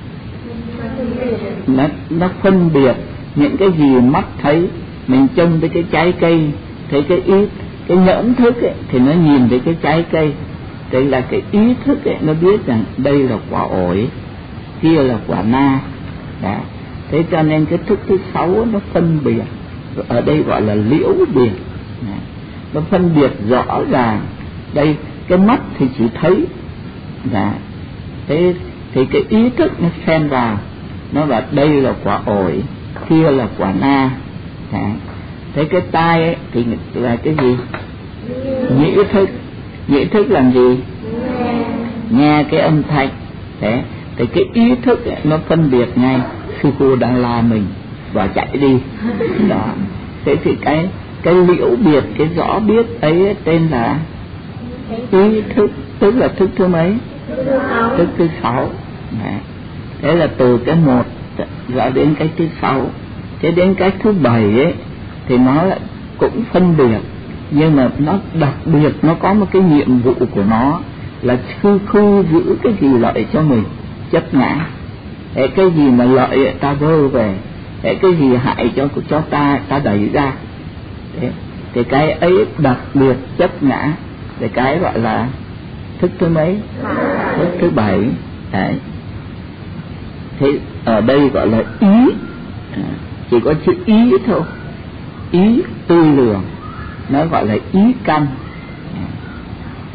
Speaker 2: Nó nó phân biệt những cái gì mắt thấy. Mình trông tới cái trái cây, thấy cái ý, cái nhẫn thức ấy, thì nó nhìn thấy cái trái cây. Đây là cái ý thức ấy, nó biết rằng đây là quả ổi, kia là quả na. Đó. Thế cho nên cái thức thứ sáu nó phân biệt, ở đây gọi là liễu biệt. Đó. Nó phân biệt rõ ràng. Đây cái mắt thì chỉ thấy. Đó. Thế thì cái ý thức nó xen vào, nó bảo đây là quả ổi, kia là quả na. Đó. Thế cái tai ấy thì là cái gì? Nhĩ thức. Nhĩ thức làm gì? Nghe cái âm thanh. Thế thì cái ý thức ấy, nó phân biệt ngay sư cô đang la mình và chạy đi. Đó. Thế thì cái cái liễu biệt, cái rõ biết ấy tên là ý thức, tức là thức thứ mấy? Thức thứ sáu. Đấy. Thế là từ cái một rõ đến cái thứ sáu. Thế đến cái thứ bảy ấy thì nó lại cũng phân biệt, nhưng mà nó đặc biệt, nó có một cái nhiệm vụ của nó là khư khư giữ cái gì lợi cho mình, chấp ngã. Thế cái gì mà lợi ta vơ về, thế cái gì hại cho cho ta ta đẩy ra. Thế, thì cái ấy đặc biệt chấp ngã, thì cái gọi là thức thứ mấy? Thức thứ bảy. Đấy. Thế ở đây gọi là ý, chỉ có chữ ý thôi. Ý tư lường, nó gọi là ý căn.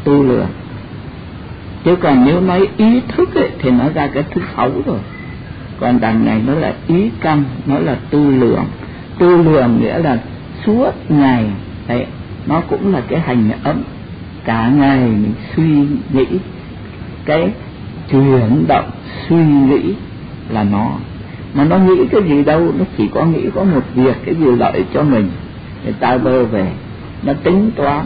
Speaker 2: tư lượng. Chứ còn nếu nói ý thức ấy, thì nó ra cái thứ sáu rồi. Còn đằng này nó là ý căn, nó là tư lượng. Tư lượng nghĩa là suốt ngày đấy, nó cũng là cái hành ấm. Cả ngày mình suy nghĩ, cái chuyển động suy nghĩ là nó. Mà nó nghĩ cái gì đâu, nó chỉ có nghĩ có một việc, cái gì lợi cho mình, người ta bơ về, nó tính toán.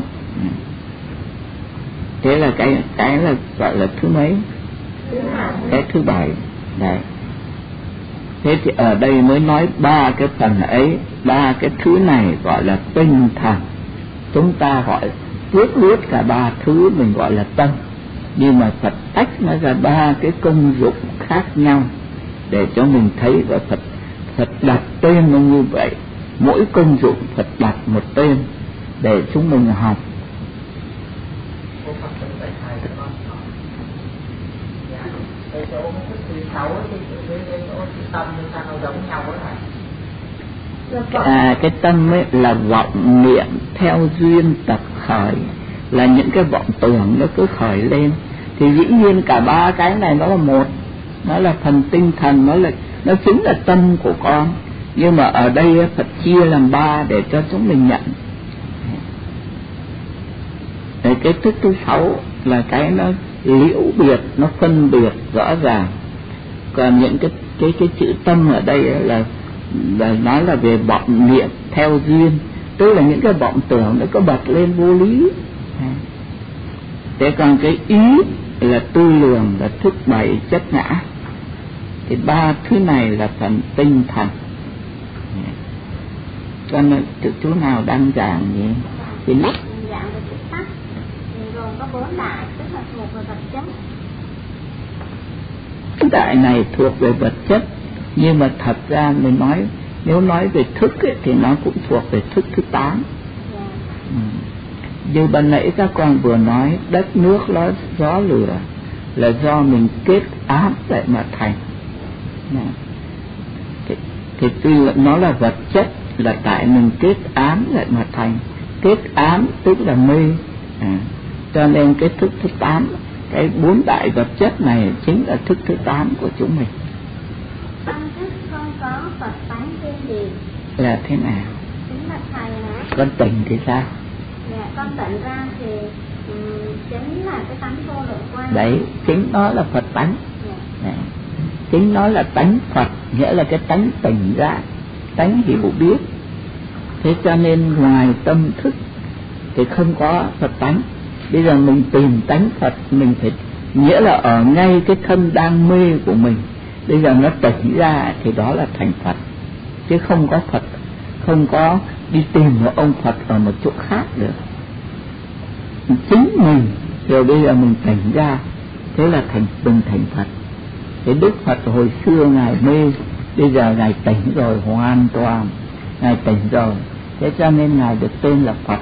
Speaker 2: Thế là cái cái là gọi là thứ mấy? Cái thứ bảy. Đấy. Thế thì ở đây mới nói ba cái phần ấy, ba cái thứ này gọi là tinh thần. Chúng ta gọi trước lướt cả ba thứ mình gọi là tâm, nhưng mà Phật tách nó ra ba cái công dụng khác nhau để cho mình thấy. Và Phật Phật đặt tên nó như vậy, mỗi công dụng Phật đặt một tên để chúng mình học. À, cái tâm ấy là vọng niệm theo duyên tập khởi, là những cái vọng tưởng nó cứ khởi lên. Thì dĩ nhiên cả ba cái này nó là một, nó là phần tinh thần, nó là nó chính là tâm của con. Nhưng mà ở đây Phật chia làm ba để cho chúng mình nhận. Để cái thức thứ sáu là cái nó liễu biệt, nó phân biệt rõ ràng. Còn những cái cái cái chữ tâm ở đây là là nói là về vọng niệm theo duyên, tức là những cái vọng tưởng nó có bật lên vô lý. Thế còn cái ý là tư lường, là thức bảy chất ngã. Thì ba thứ này là phần tinh thần. Cho nên chú nào đang giảng gì thì lúc
Speaker 3: giảng về chữ tắc gồm có bốn đại, tức là thuộc về vật chất.
Speaker 2: Cái đại này thuộc về vật chất, nhưng mà thật ra mình nói, nếu nói về thức ấy, thì nó cũng thuộc về thức thứ tám. Yeah. Ừ. Như ban nãy các con vừa nói, đất nước nó gió lửa là do mình kết ám lại mà thành. Thì, thì tuy là nó là vật chất, là tại mình kết ám lại mà thành. Kết ám tức là mê. À, cho nên cái thức thứ tám, cái bốn đại vật chất này chính là thức thứ tám của chúng mình.
Speaker 3: Tâm thức không có Phật tánh riêng gì.
Speaker 2: Là thế nào?
Speaker 3: Chính là thầy hả?
Speaker 2: Con tỉnh thì sao?
Speaker 3: Dạ, con tỉnh ra thì um, chính là cái tánh vô lượng quan.
Speaker 2: Đấy, chính nó là Phật tánh. Dạ. Chính nó là tánh Phật, nghĩa là cái tánh tỉnh ra, tánh hiểu biết. Thế cho nên ngoài tâm thức thì không có Phật tánh. Bây giờ mình tìm tánh Phật, mình phải, nghĩa là ở ngay cái thân đang mê của mình, bây giờ nó tỉnh ra thì đó là thành Phật. Chứ không có Phật, không có đi tìm một ông Phật ở một chỗ khác được. Chính mình, rồi bây giờ mình tỉnh ra, thế là thành mình thành Phật. Thế Đức Phật hồi xưa Ngài mê, bây giờ Ngài tỉnh rồi hoàn toàn, Ngài tỉnh rồi. Thế cho nên Ngài được tên là Phật.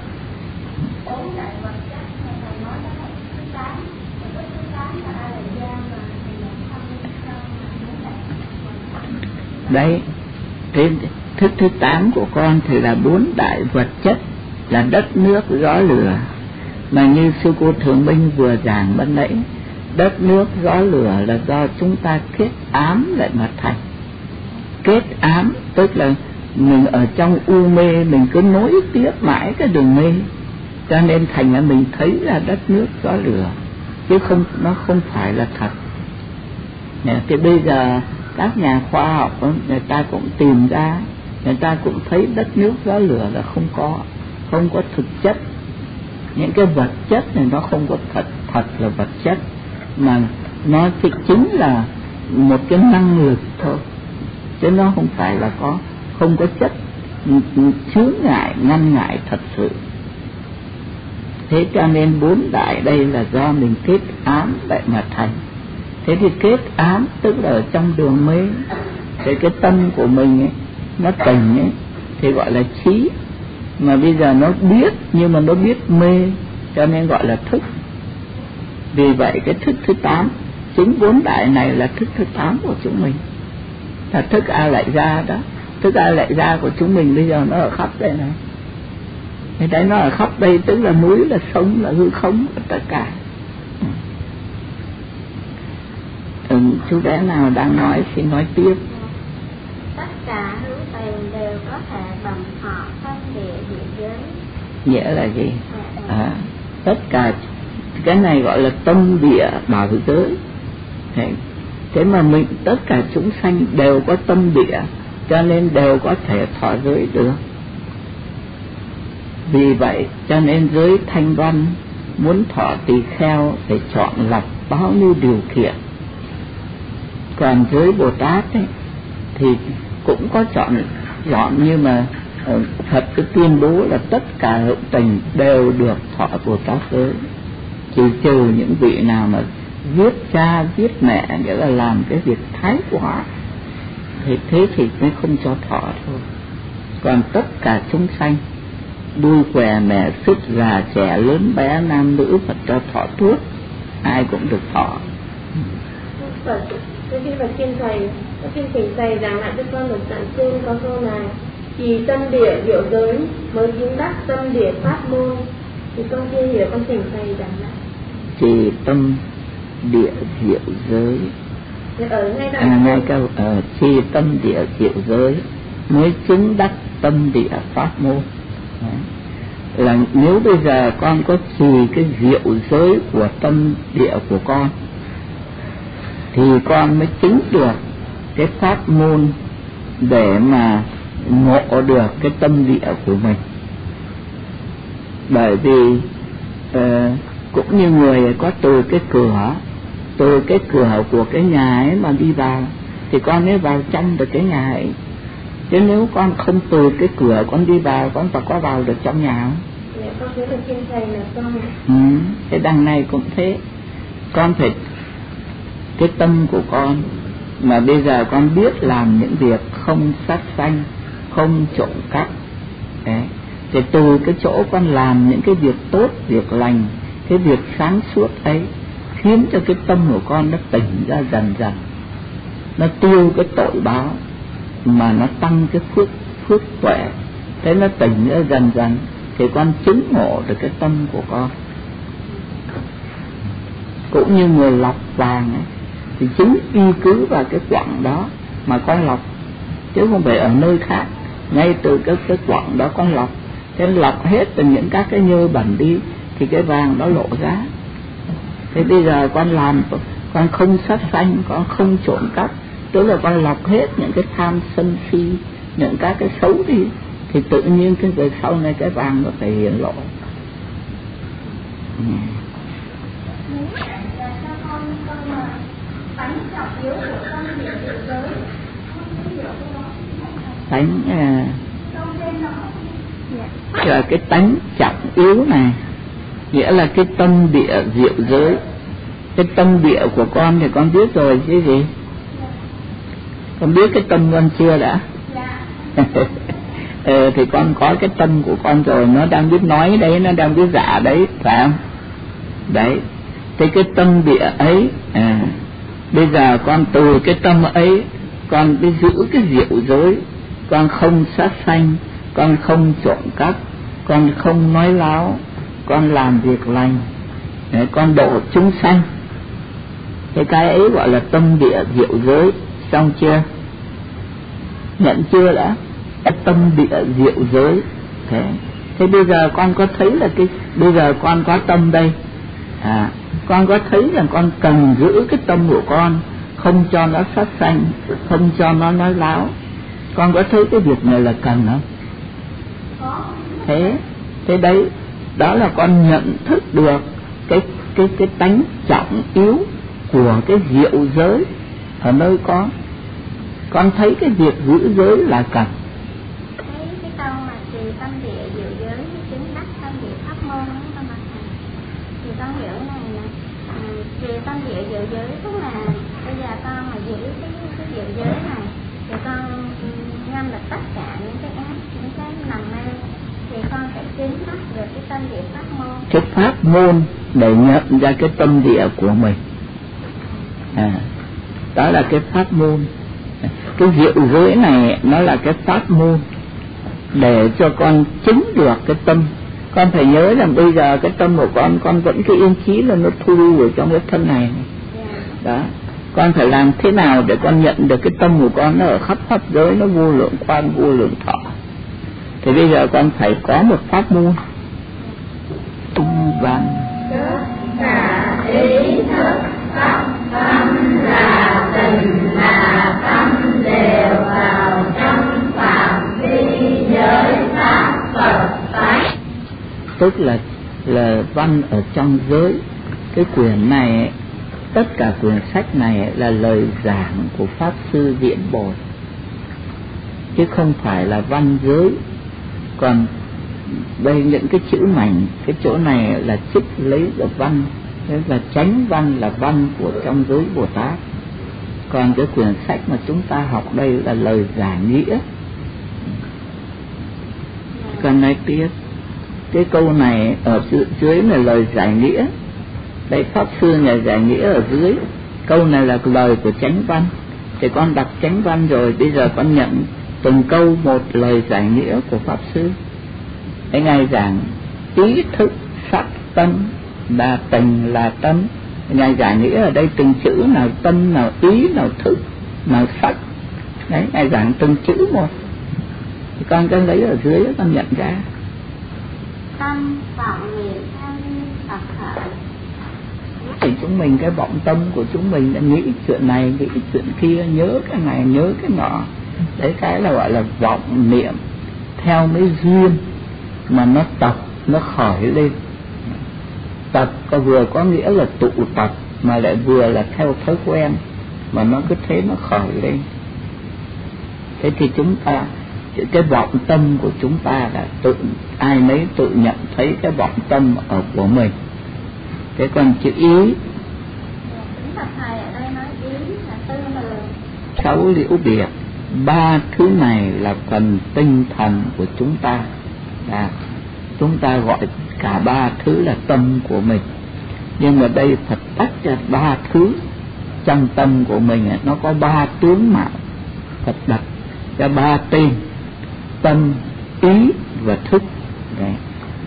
Speaker 2: Đấy, thế thức thứ tám của con thì là bốn đại vật chất, là đất nước gió lửa. Mà như sư cô Thường Minh vừa giảng ban nãy, đất nước gió lửa là do chúng ta kết ám lại mà thành. Kết ám tức là mình ở trong u mê, mình cứ nối tiếp mãi cái đường mê, cho nên thành là mình thấy là đất nước gió lửa, chứ không, nó không phải là thật. Thì bây giờ các nhà khoa học người ta cũng tìm ra, người ta cũng thấy đất nước gió lửa là không có, không có thực chất. Những cái vật chất này nó không có thật, thật là vật chất, mà nó chỉ chính là một cái năng lực thôi, chứ nó không phải là có, không có chất chướng ngại, ngăn ngại thật sự. Thế cho nên bốn đại đây là do mình kết ám lại mà thành. Thế thì kết ám tức là ở trong đường mê, thì cái tâm của mình ấy, nó tỉnh ấy, thì gọi là trí. Mà bây giờ nó biết, nhưng mà nó biết mê, cho nên gọi là thức. Vì vậy cái thức thứ tám, chính bốn đại này là thức thứ tám của chúng mình, là thức A Lại Gia đó. Thức A Lại Gia của chúng mình bây giờ nó ở khắp đây này. Thế đấy nó là khắp đây, tức là núi là sống, là hư không, là tất cả. Ừ, chú bé nào đang nói xin nói tiếp.
Speaker 3: Tất cả hữu tình đều có thể đồng thọ phân địa diệu giới.
Speaker 2: Nghĩa là gì? À, tất cả cái này gọi là tâm địa bảo giới. Thế, thế mà mình tất cả chúng sanh đều có tâm địa, cho nên đều có thể thọ giới được. Vì vậy cho nên giới Thanh Văn muốn thọ tỳ kheo phải chọn lọc bao nhiêu điều kiện. Còn giới Bồ Tát ấy, thì cũng có chọn chọn, nhưng mà Phật cứ tuyên bố là tất cả hữu tình đều được thọ Bồ Tát giới, chỉ trừ những vị nào mà giết cha giết mẹ, nghĩa là làm cái việc thái quá, thì thế thì mới không cho thọ thôi. Còn tất cả chúng sanh đuôi què mẹ sức, già trẻ lớn bé nam nữ, Phật cho thọ tuốt, ai cũng được thọ.
Speaker 4: Phật tôi đi vào kinh thầy, có kinh thỉnh thầy giảng lại cho con một đoạn trên có câu này: chỉ tâm địa diệu giới mới chứng đắc tâm địa pháp môn. Thì con chưa hiểu, con thỉnh thầy giảng lại.
Speaker 2: Chỉ tâm địa diệu giới.
Speaker 4: Ở ngay
Speaker 2: à, ngay câu ở uh, chi tâm địa diệu giới mới chứng đắc tâm địa pháp môn. Đấy. Là nếu bây giờ con có trì cái diệu giới của tâm địa của con thì con mới chứng được cái pháp môn để mà ngộ được cái tâm địa của mình. Bởi vì uh, cũng như người có từ cái cửa, từ cái cửa của cái nhà ấy mà đi vào thì con mới vào trong được cái nhà ấy. Chứ nếu con không từ cái cửa con đi vào, con phải có vào được trong nhà không?
Speaker 4: Dạ, con thấy được trên thầy là con.
Speaker 2: Ừ, cái đằng này cũng thế. Con phải cái tâm của con mà bây giờ con biết làm những việc không sát sanh, không trộm cắp. Đấy. Thì từ cái chỗ con làm những cái việc tốt, việc lành, cái việc sáng suốt ấy khiến cho cái tâm của con nó tỉnh ra dần dần, nó tiêu cái tội báo mà nó tăng cái phước phước tuệ. Thế nó tỉnh ra dần dần thì con chứng ngộ được cái tâm của con. Cũng như người lọc vàng ấy, thì chính y cứ vào cái quặng đó mà con lọc, chứ không phải ở nơi khác. Ngay từ cái cái quặng đó con lọc, thế lọc hết từ những các cái nhơ bẩn đi thì cái vàng đó lộ ra. Thế bây giờ con làm, con không sát sanh, con không trộm cắp, tức là con lọc hết những cái tham sân si, những các cái xấu đi, thì tự nhiên cái về sau này cái vàng nó phải hiện lộ. Ừ. Tánh à, là cái tánh trọng yếu này, nghĩa là cái tâm địa diệu giới. Cái tâm địa của con thì con biết rồi chứ gì? Con biết cái tâm con chưa đã? ờ, thì con có cái tâm của con rồi, nó đang biết nói đấy, nó đang biết dạ đấy, phải không? Đấy, thì cái tâm địa ấy, à, bây giờ con từ cái tâm ấy, con biết giữ cái diệu giới, con không sát sanh, con không trộm cắp, con không nói láo, con làm việc lành, đấy, con độ chúng sanh. Cái cái ấy gọi là tâm địa diệu giới, xong chưa? Nhận chưa đã? Cái tâm địa diệu giới. Thế, thế bây giờ con có thấy là cái, bây giờ con có tâm đây, à, con có thấy là con cần giữ cái tâm của con, không cho nó sát sanh, không cho nó nói láo. Con có thấy cái việc này là cần không? Thế, thế đấy, đó là con nhận thức được cái cái cái tánh trọng yếu của cái diệu giới ở nơi con. Con thấy cái việc giữ giới là cần.
Speaker 3: Thấy cái câu mà trì tâm địa diệu giới chứng đắc tâm địa pháp môn đó con ạ. Thì con hiểu này là à, trì tâm địa diệu giới tức là bây giờ con mà giữ cái cái diệu giới này thì con ngăn được tất cả những cái ác, những cái nằm mê, thì con sẽ chứng đắc được cái tâm địa pháp môn.
Speaker 2: Cái pháp môn để nhận ra cái tâm địa của mình, à, đó là cái pháp môn. Cái diệu giới này nó là cái pháp môn để cho con chứng được cái tâm Con phải nhớ rằng bây giờ cái tâm của con, con vẫn cái yên trí là nó thu lưu ở trong cái thân này. Đó, con phải làm thế nào để con nhận được cái tâm của con nó ở khắp pháp giới, nó vô lượng quang, vô lượng thọ. Thì bây giờ con phải có một pháp môn tung văn.
Speaker 1: Cả ý thức pháp tâm là tình là tâm đều vào trong phạm vi giới pháp Phật tánh.
Speaker 2: Tức là là văn ở trong giới. Cái quyển này, tất cả quyển sách này là lời giảng của Pháp Sư Viễn Bồi, chứ không phải là văn giới. Còn đây những cái chữ mảnh, cái chỗ này là trích lấy ở văn, thế là chánh văn là văn của trong giới Bồ Tát. Còn cái quyển sách mà chúng ta học đây là lời giảng nghĩa. Còn nói tiếp, cái câu này ở dưới là lời giải nghĩa. Đây Pháp Sư nhà giải nghĩa ở dưới. Câu này là lời của chánh văn. Thì con đọc chánh văn rồi, bây giờ con nhận từng câu một lời giải nghĩa của Pháp Sư. Cái Ngài giảng ý thức sắc tâm là tình là tâm. Ngài giải nghĩa ở đây từng chữ nào tâm, nào ý, nào thức, nào sắc. Đấy, Ngài giảng từng chữ một. Thì con cứ lấy ở dưới con nhận ra.
Speaker 3: Tâm vọng niệm theo duyên Phật khởi.
Speaker 2: Thì chúng mình, cái vọng tâm của chúng mình đã nghĩ chuyện này, nghĩ chuyện kia, nhớ cái này, nhớ cái nọ. Đấy, cái là gọi là vọng niệm theo mấy duyên mà nó tập, nó khởi lên. Tập có vừa có nghĩa là tụ tập, mà lại vừa là theo thói quen, mà nó cứ thế nó khởi lên. Thế thì chúng ta, cái vọng tâm của chúng ta là tự, ai nấy tự nhận thấy cái vọng tâm ở của mình. Cái còn chữ ý,
Speaker 3: Thầy ở đây nói ý là tư mười.
Speaker 2: sáu liễu biệt, ba thứ này là phần tinh thần của chúng ta. À, chúng ta gọi cả ba thứ là tâm của mình. Nhưng mà đây Phật tách ra ba thứ trong tâm của mình, nó có ba tướng mạo. Phật đặt ra ba tên: tâm, ý và thức. Đấy,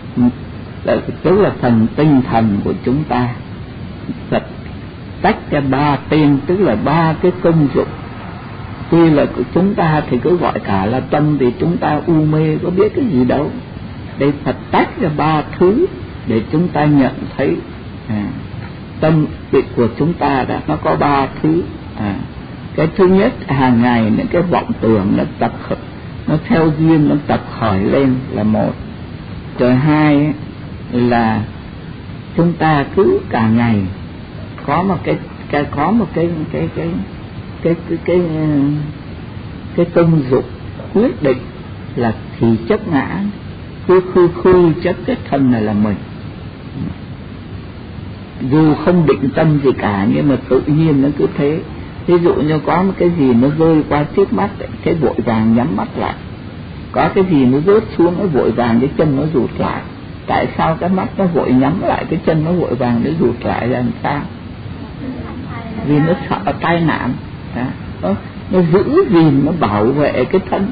Speaker 2: tức là phần tinh thần của chúng ta. Phật tách ra ba tên, tức là ba cái công dụng. Tuy là của chúng ta thì cứ gọi cả là tâm, thì chúng ta u mê có biết cái gì đâu. Đây Phật tách ra ba thứ để chúng ta nhận thấy. À, tâm vị của chúng ta đã nó có ba thứ. À, cái thứ nhất, hàng ngày những cái vọng tưởng nó tập khởi, nó theo duyên nó tập khởi lên là một. Rồi hai là chúng ta cứ cả ngày có một cái, cái có một cái cái cái cái cái cái cái công dụng quyết định là thì chấp ngã, cứ khư khư chấp cái thân này là mình. Dù không định tâm gì cả, nhưng mà tự nhiên nó cứ thế. Ví dụ như có một cái gì nó rơi qua trước mắt, thế vội vàng nhắm mắt lại. Có cái gì nó rớt xuống, nó vội vàng cái chân nó rụt lại. Tại sao cái mắt nó vội nhắm lại, cái chân nó vội vàng nó rụt lại là làm sao? Vì nó sợ tai nạn. Nó, nó giữ gìn, nó bảo vệ cái thân.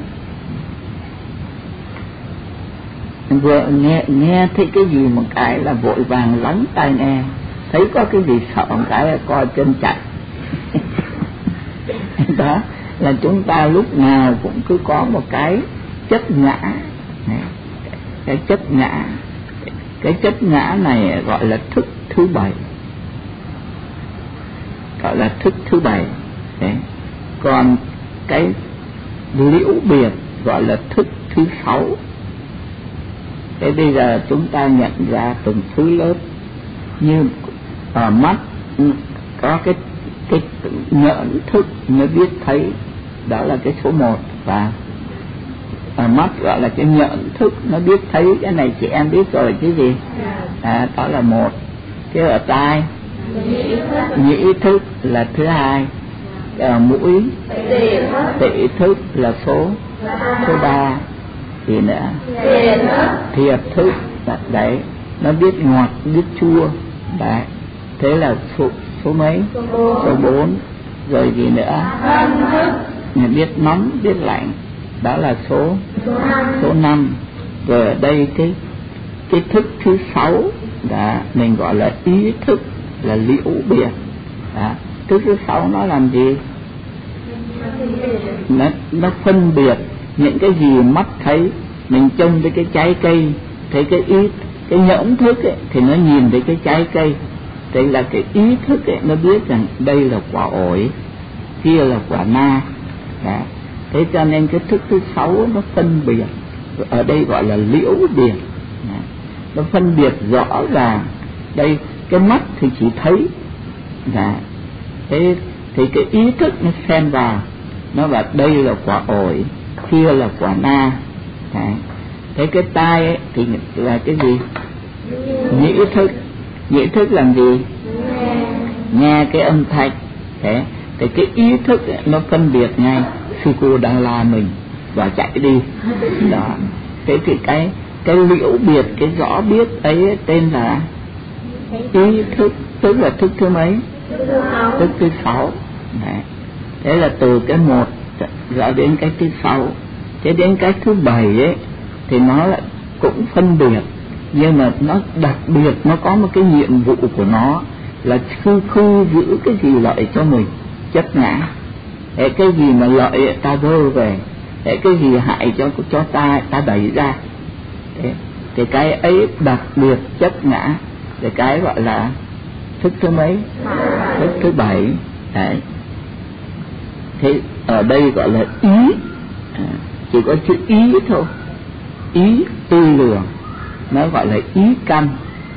Speaker 2: Vừa nghe, nghe thấy cái gì một cái là vội vàng lắng tai nghe. Thấy có cái gì sợ một cái là coi chân chạy. Đó là chúng ta lúc nào cũng cứ có một cái chấp ngã. Cái chấp ngã, cái chấp ngã này gọi là thức thứ bảy, gọi là thức thứ bảy. Đấy. Còn cái liễu biệt gọi là thức thứ sáu. Thế bây giờ chúng ta nhận ra từng thứ lớp. Như ở mắt có cái cái nhẫn thức mới biết thấy, đó là cái số một. Và ở mắt gọi là cái nhận thức nó biết thấy. Cái này chị em biết rồi chứ gì? À, đó là một. Cái ở tai nhĩ thức là thứ hai. Ở mũi tị thức là số số ba. Gì nữa? Thiệt thức. Đấy, nó biết ngọt biết chua. Đấy, thế là số, số mấy? Số bốn. Rồi gì nữa? Biết nóng biết lạnh, đó là số số năm. Rồi ở đây cái cái thức thứ sáu đó mình gọi là ý thức, là liễu biệt. Đó. Thức thứ sáu nó làm gì? Nó, nó phân biệt những cái gì mắt thấy. Mình trông với cái trái cây, thấy cái ý, cái nhẫm thức ấy, thì nó nhìn thấy cái trái cây. Thế là cái ý thức ấy, nó biết rằng đây là quả ổi, kia là quả na. Đó. Thế cho nên cái thức thứ sáu nó phân biệt, ở đây gọi là liễu biệt. Đó. Nó phân biệt rõ ràng. Đây cái mắt thì chỉ thấy. Đó. Thế thì cái ý thức nó xen vào, nó bảo đây là quả ổi, kia là quả na. Đó. Thế cái tai ấy thì là cái gì? Nhĩ thức. Nhĩ thức làm gì? Nghe cái âm thanh. Thế thì cái ý thức ấy, nó phân biệt ngay sư cô đang la mình và chạy đi. Đó. Thế thì cái cái liễu biệt, cái rõ biết ấy tên là ý thức, tức là thức thứ mấy? Thức thứ sáu. Đấy. Thế là từ cái một rõ đến cái thứ sáu. Thế đến cái thứ bảy ấy thì nó lại cũng phân biệt, nhưng mà nó đặc biệt, nó có một cái nhiệm vụ của nó là khư khư giữ cái gì lợi cho mình, chấp ngã. Thế cái gì mà lợi ta vơ về, thế cái gì hại cho cho ta ta đẩy ra. Thế thì cái ấy đặc biệt chấp ngã, thì cái gọi là thức thứ mấy? Thức thứ bảy. Đấy. Thế ở đây gọi là ý, chỉ có chữ ý thôi, ý tư lường, nó gọi là ý căn,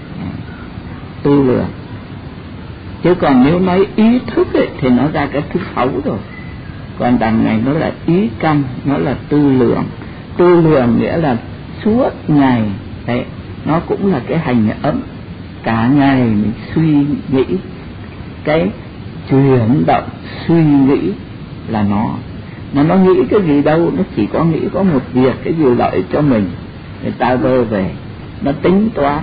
Speaker 2: tư lường. Chứ còn nếu nói ý thức ấy, thì nó ra cái thứ sáu rồi. Còn đằng này nó là ý căn, nó là tư lường. Tư lường nghĩa là suốt ngày. Đấy, nó cũng là cái hành ấm. Cả ngày mình suy nghĩ, cái chuyển động suy nghĩ là nó. Mà nó nghĩ cái gì đâu, nó chỉ có nghĩ có một việc, cái gì lợi cho mình, người ta vơ về, nó tính toán.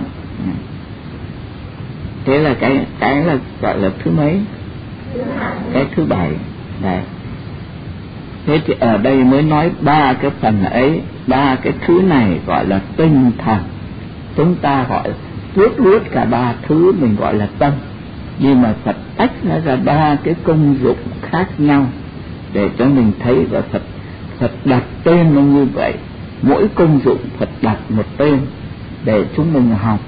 Speaker 2: Thế là cái cái là gọi là thứ mấy? Cái thứ bảy. Đấy. Thế thì ở đây mới nói ba cái phần ấy, ba cái thứ này gọi là tinh thần. Chúng ta gọi tuốt luốt cả ba thứ mình gọi là tâm, nhưng mà Phật tách nó ra ba cái công dụng khác nhau để cho mình thấy, và Phật Phật đặt tên nó như vậy. Mỗi công dụng Phật đặt một tên để chúng mình học.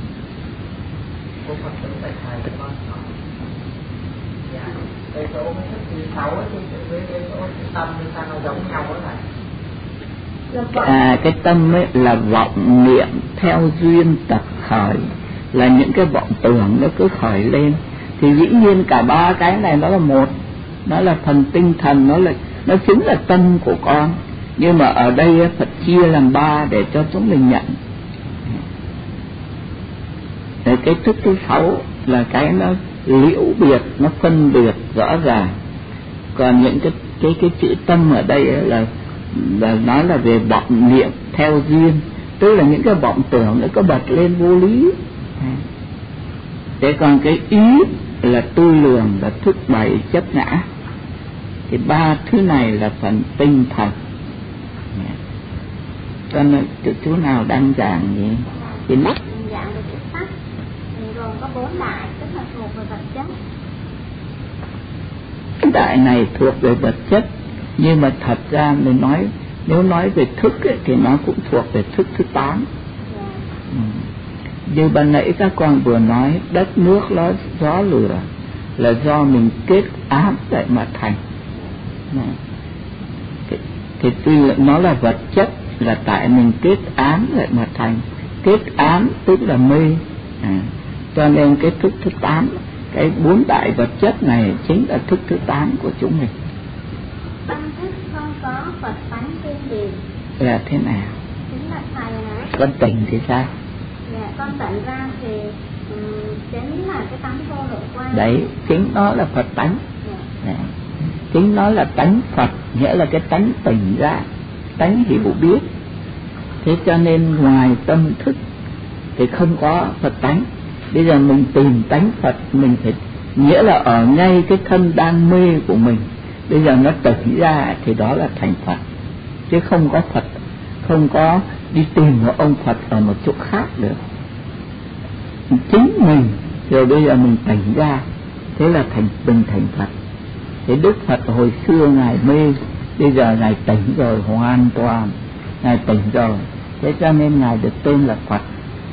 Speaker 5: Cái số thứ sáu thì với cái số tâm thì sao nó giống nhau đó thầy?
Speaker 2: À, cái tâm ấy là vọng niệm theo duyên tập khởi, là những cái vọng tưởng nó cứ khởi lên. Thì dĩ nhiên cả ba cái này nó là một, nó là phần tinh thần, nó là nó chính là tâm của con. Nhưng mà ở đây Phật chia làm ba để cho chúng mình nhận. Để cái thức thứ sáu là cái nó liễu biệt, nó phân biệt rõ ràng. Còn những cái cái cái chữ tâm ở đây là là nói là về vọng niệm theo duyên, tức là những cái vọng tưởng nó có bật lên vô lý. Thế còn cái ý là tư lường, là thức bảy chấp ngã. Thì ba thứ này là phần tinh thần. Cho nên chú nào đang giảng gì? Thì mắt.
Speaker 3: Giảng về chữ sắc, gồm có bốn đại, tức là thuộc về vật chất.
Speaker 2: Cái đại này thuộc về vật chất, nhưng mà thật ra mình nói, nếu nói về thức ấy, thì nó cũng thuộc về thức thứ tám. Yeah. Ừ. Như ban nãy các con vừa nói, đất nước nó gió lửa là do mình kết ám lại mà thành. Thì, thì tuy là nó là vật chất, là tại mình kết ám lại mà thành. Kết ám tức là mê. À, cho nên cái thức thứ tám, cái bốn đại vật chất này chính là thức thứ tám của chúng mình.
Speaker 3: Tâm thức không có Phật tánh tên gì?
Speaker 2: Là thế nào?
Speaker 3: Chính là thầy hả?
Speaker 2: Con tỉnh thì sao?
Speaker 3: Dạ, con tỉnh ra thì um, chính là cái tánh vô lượng quang.
Speaker 2: Đấy, chính nó là Phật tánh.
Speaker 3: Dạ.
Speaker 2: Dạ. Chính nó là tánh Phật, nghĩa là cái tánh tỉnh ra, tánh hiểu biết. Thế cho nên ngoài tâm thức thì không có Phật tánh. Bây giờ mình tìm tánh Phật, mình phải, nghĩa là ở ngay cái thân đang mê của mình, bây giờ nó tỉnh ra thì đó là thành Phật. Chứ không có Phật, không có đi tìm một ông Phật ở một chỗ khác được. Chính mình rồi bây giờ mình tỉnh ra, thế là thành mình thành Phật. Thế Đức Phật hồi xưa ngài mê, bây giờ ngài tỉnh rồi hoàn toàn, ngài tỉnh rồi, thế cho nên ngài được tên là Phật.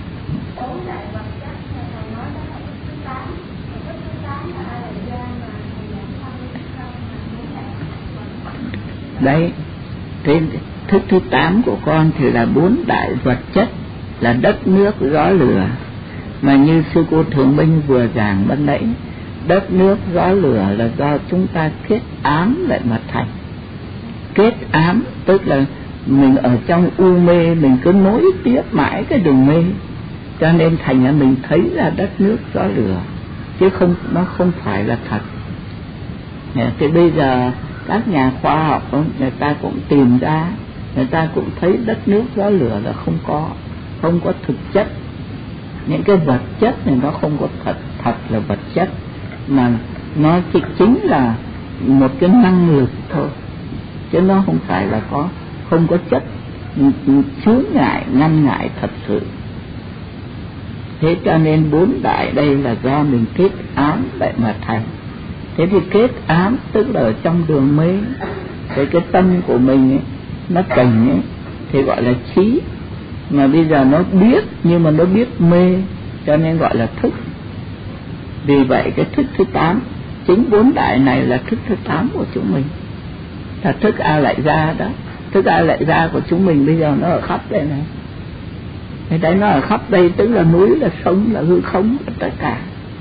Speaker 2: Đấy, cái thức thứ tám của con thì là bốn đại vật chất, là đất nước gió lửa, mà như sư cô Thường Minh vừa giảng ban nãy, đất nước gió lửa là do chúng ta kết ám lại mà thành. Kết ám tức là mình ở trong u mê, mình cứ nối tiếp mãi cái đường mê, cho nên thành ra mình thấy là đất nước gió lửa, chứ không, nó không phải là thật. Thì bây giờ các nhà khoa học người ta cũng tìm ra, người ta cũng thấy đất nước gió lửa là không có, không có thực chất. Những cái vật chất này nó không có thật, thật là vật chất, mà nó chỉ chính là một cái năng lực thôi, chứ nó không phải là có, không có chất chướng ngại, ngăn ngại thật sự. Thế cho nên bốn đại đây là do mình kết ám vậy mà thành. Thế thì kết ám tức là ở trong đường mê, thì cái tâm của mình ấy, nó tỉnh ấy, thì gọi là trí, mà bây giờ nó biết nhưng mà nó biết mê, cho nên gọi là thức. Vì vậy cái thức thứ tám, chính bốn đại này là thức thứ tám của chúng mình, là thức A Lại Gia đó. Thức A Lại Gia của chúng mình bây giờ nó ở khắp đây này, cái đấy nó ở khắp đây, tức là núi, là sông, là hư không, là tất cả.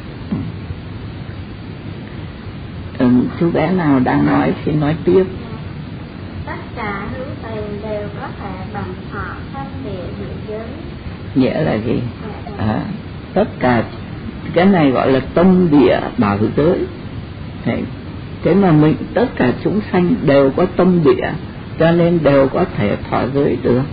Speaker 2: Ừ, chú bé nào đang nói thì nói tiếp.
Speaker 3: Tất cả hữu tình đều có thể bằng thọ thân địa diệu giới.
Speaker 2: Nghĩa là gì? À, tất cả cái này gọi là tâm địa bảo giới. Thế, thế mà mình tất cả chúng sanh đều có tâm địa, cho nên đều có thể thọ giới được.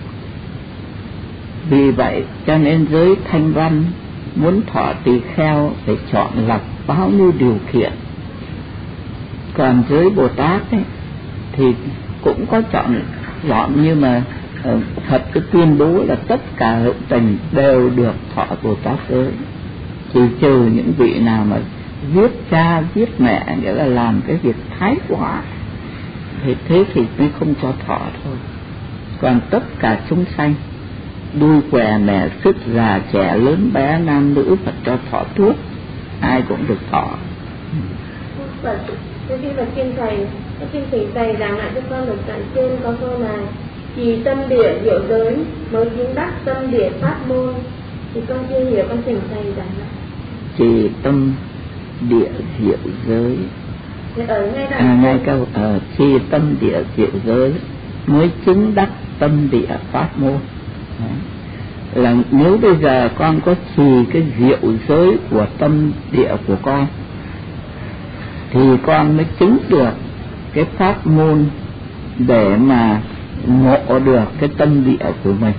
Speaker 2: Vì vậy cho nên giới Thanh Văn muốn thọ tỳ kheo phải chọn lọc bao nhiêu điều kiện. Còn giới Bồ Tát ấy, thì cũng có chọn chọn, nhưng mà uh, Phật cứ tuyên bố là tất cả hữu tình đều được thọ Bồ Tát giới, chỉ trừ những vị nào mà giết cha giết mẹ, nghĩa là làm cái việc thái quá, thì thế thì mới không cho thọ thôi. Còn tất cả chúng sanh, đuôi què mẹ sức, già trẻ lớn bé nam nữ, Phật cho thọ tuốt, ai cũng được thọ.
Speaker 4: Phật, thế khi mà kinh thầy, cái kinh thầy thầy giảng lại cho con được đoạn trên có câu là trì tâm địa diệu giới mới chứng đắc tâm địa pháp môn, thì con chưa hiểu, con thỉnh thầy giảng lại.
Speaker 2: Trì tâm địa diệu giới,
Speaker 4: ở ngay đoạn
Speaker 2: à, ngay câu ở uh, trì tâm địa diệu giới mới chứng đắc tâm địa pháp môn. Đấy. Là nếu bây giờ con có trì cái diệu giới của tâm địa của con, thì con mới chứng được cái pháp môn để mà ngộ được cái tâm địa của mình.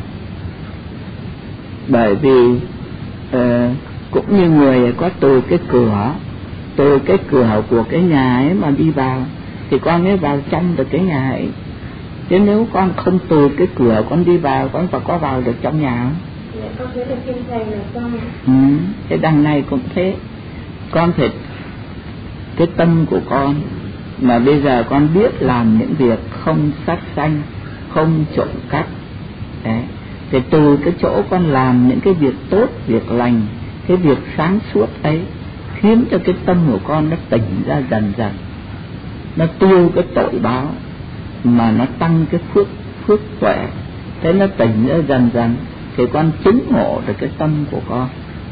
Speaker 2: Bởi vì uh, cũng như người có từ cái cửa, từ cái cửa của cái nhà ấy mà đi vào, thì con mới vào trong được cái nhà ấy. Chứ nếu con không từ cái cửa con đi vào, con phải có vào được trong nhà không?
Speaker 4: Dạ, con thấy được kinh thầy là con.
Speaker 2: Ừ, cái đằng này cũng thế. Con phải cái tâm của con mà bây giờ con biết làm những việc không sát sanh, không trộm cắp. Đấy. Thì từ cái chỗ con làm những cái việc tốt, việc lành, cái việc sáng suốt ấy, khiến cho cái tâm của con nó tỉnh ra dần dần, nó tiêu cái tội báo, mà nó tăng cái phước phước tuệ. Thế nó tỉnh ra dần dần, thì con chứng ngộ được cái tâm của con.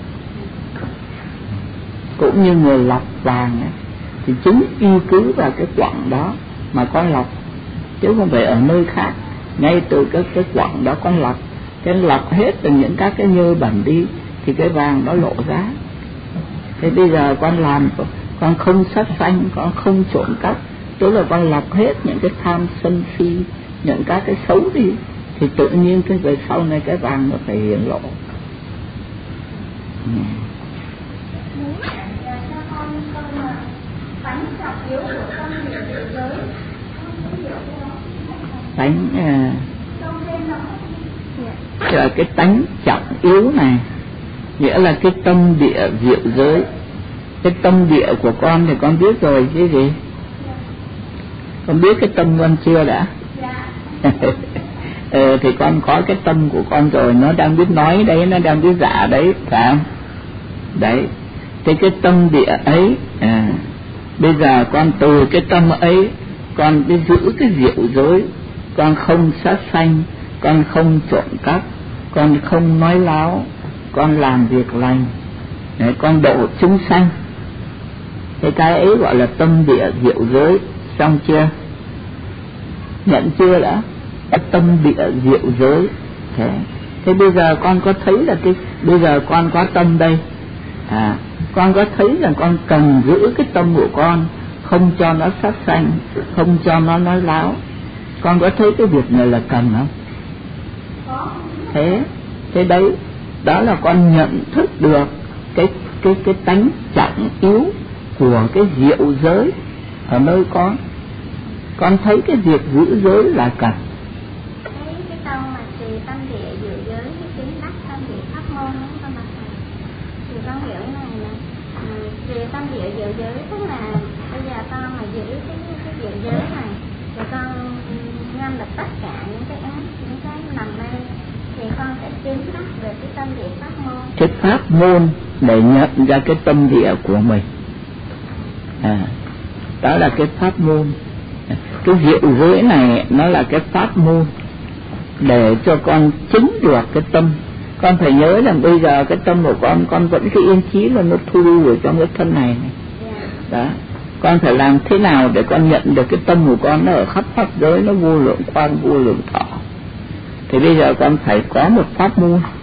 Speaker 2: Cũng như người lọc vàng ấy, thì chính y cứ vào cái quặng đó mà con lọc, chứ không phải ở nơi khác. Ngay từ cái cái quặng đó con lọc, cái lọc hết từ những các cái nhơ bẩn đi, thì cái vàng đó lộ ra. Thế bây giờ con làm, con không sát sanh, con không trộm cắp, tức là con lọc hết những cái tham sân si, những các cái xấu đi, thì tự nhiên cái về sau này cái vàng nó phải hiện lộ. Ừ. Bánh à, là cái tánh trọng yếu này, nghĩa là cái tâm địa diệu giới. Cái tâm địa của con thì con biết rồi chứ gì? Con biết cái tâm con chưa đã? ờ, thì con có cái tâm của con rồi, nó đang biết nói đấy, nó đang biết dạ đấy, phải không? Đấy, thế cái tâm địa ấy, à, bây giờ con từ cái tâm ấy, con biết giữ cái diệu giới, con không sát sanh, con không trộm cắp, con không nói láo, con làm việc lành, đấy, con độ chúng sanh. Thế cái ấy gọi là tâm địa diệu giới, xong chưa? Nhận chưa đã? Cái tâm địa diệu giới. Thế, thế bây giờ con có thấy là cái, bây giờ con có tâm đây, à, con có thấy rằng con cần giữ cái tâm của con, không cho nó sát sanh, không cho nó nói láo. Con có thấy cái việc này là cần không? Thế, thế đấy, đó là con nhận thức được cái cái cái tánh trọng yếu của cái diệu giới ở nơi con. Con thấy cái việc giữ giới là cần.
Speaker 3: Cái cái câu mà trì tâm địa diệu giới, cái chứng đắc tâm địa pháp môn đó con bạch thầy, thì con hiểu này là trì tâm địa diệu giới, tức là bây giờ con mà giữ cái cái diệu giới này, thì con ngăn được tất cả những cái ác, những cái nằm mê, thì con sẽ chứng đắc được cái tâm địa pháp môn.
Speaker 2: Cái pháp môn để nhận ra cái tâm địa của mình, à, đó là cái pháp môn. Cái diệu giới này nó là cái pháp môn để cho con chứng được cái tâm. Con phải nhớ rằng bây giờ cái tâm của con, con vẫn cái yên trí là nó thu ở trong cái thân này, này. Đó, con phải làm thế nào để con nhận được cái tâm của con nó ở khắp pháp giới, nó vô lượng quang vô lượng thọ. Thì bây giờ con phải có một pháp môn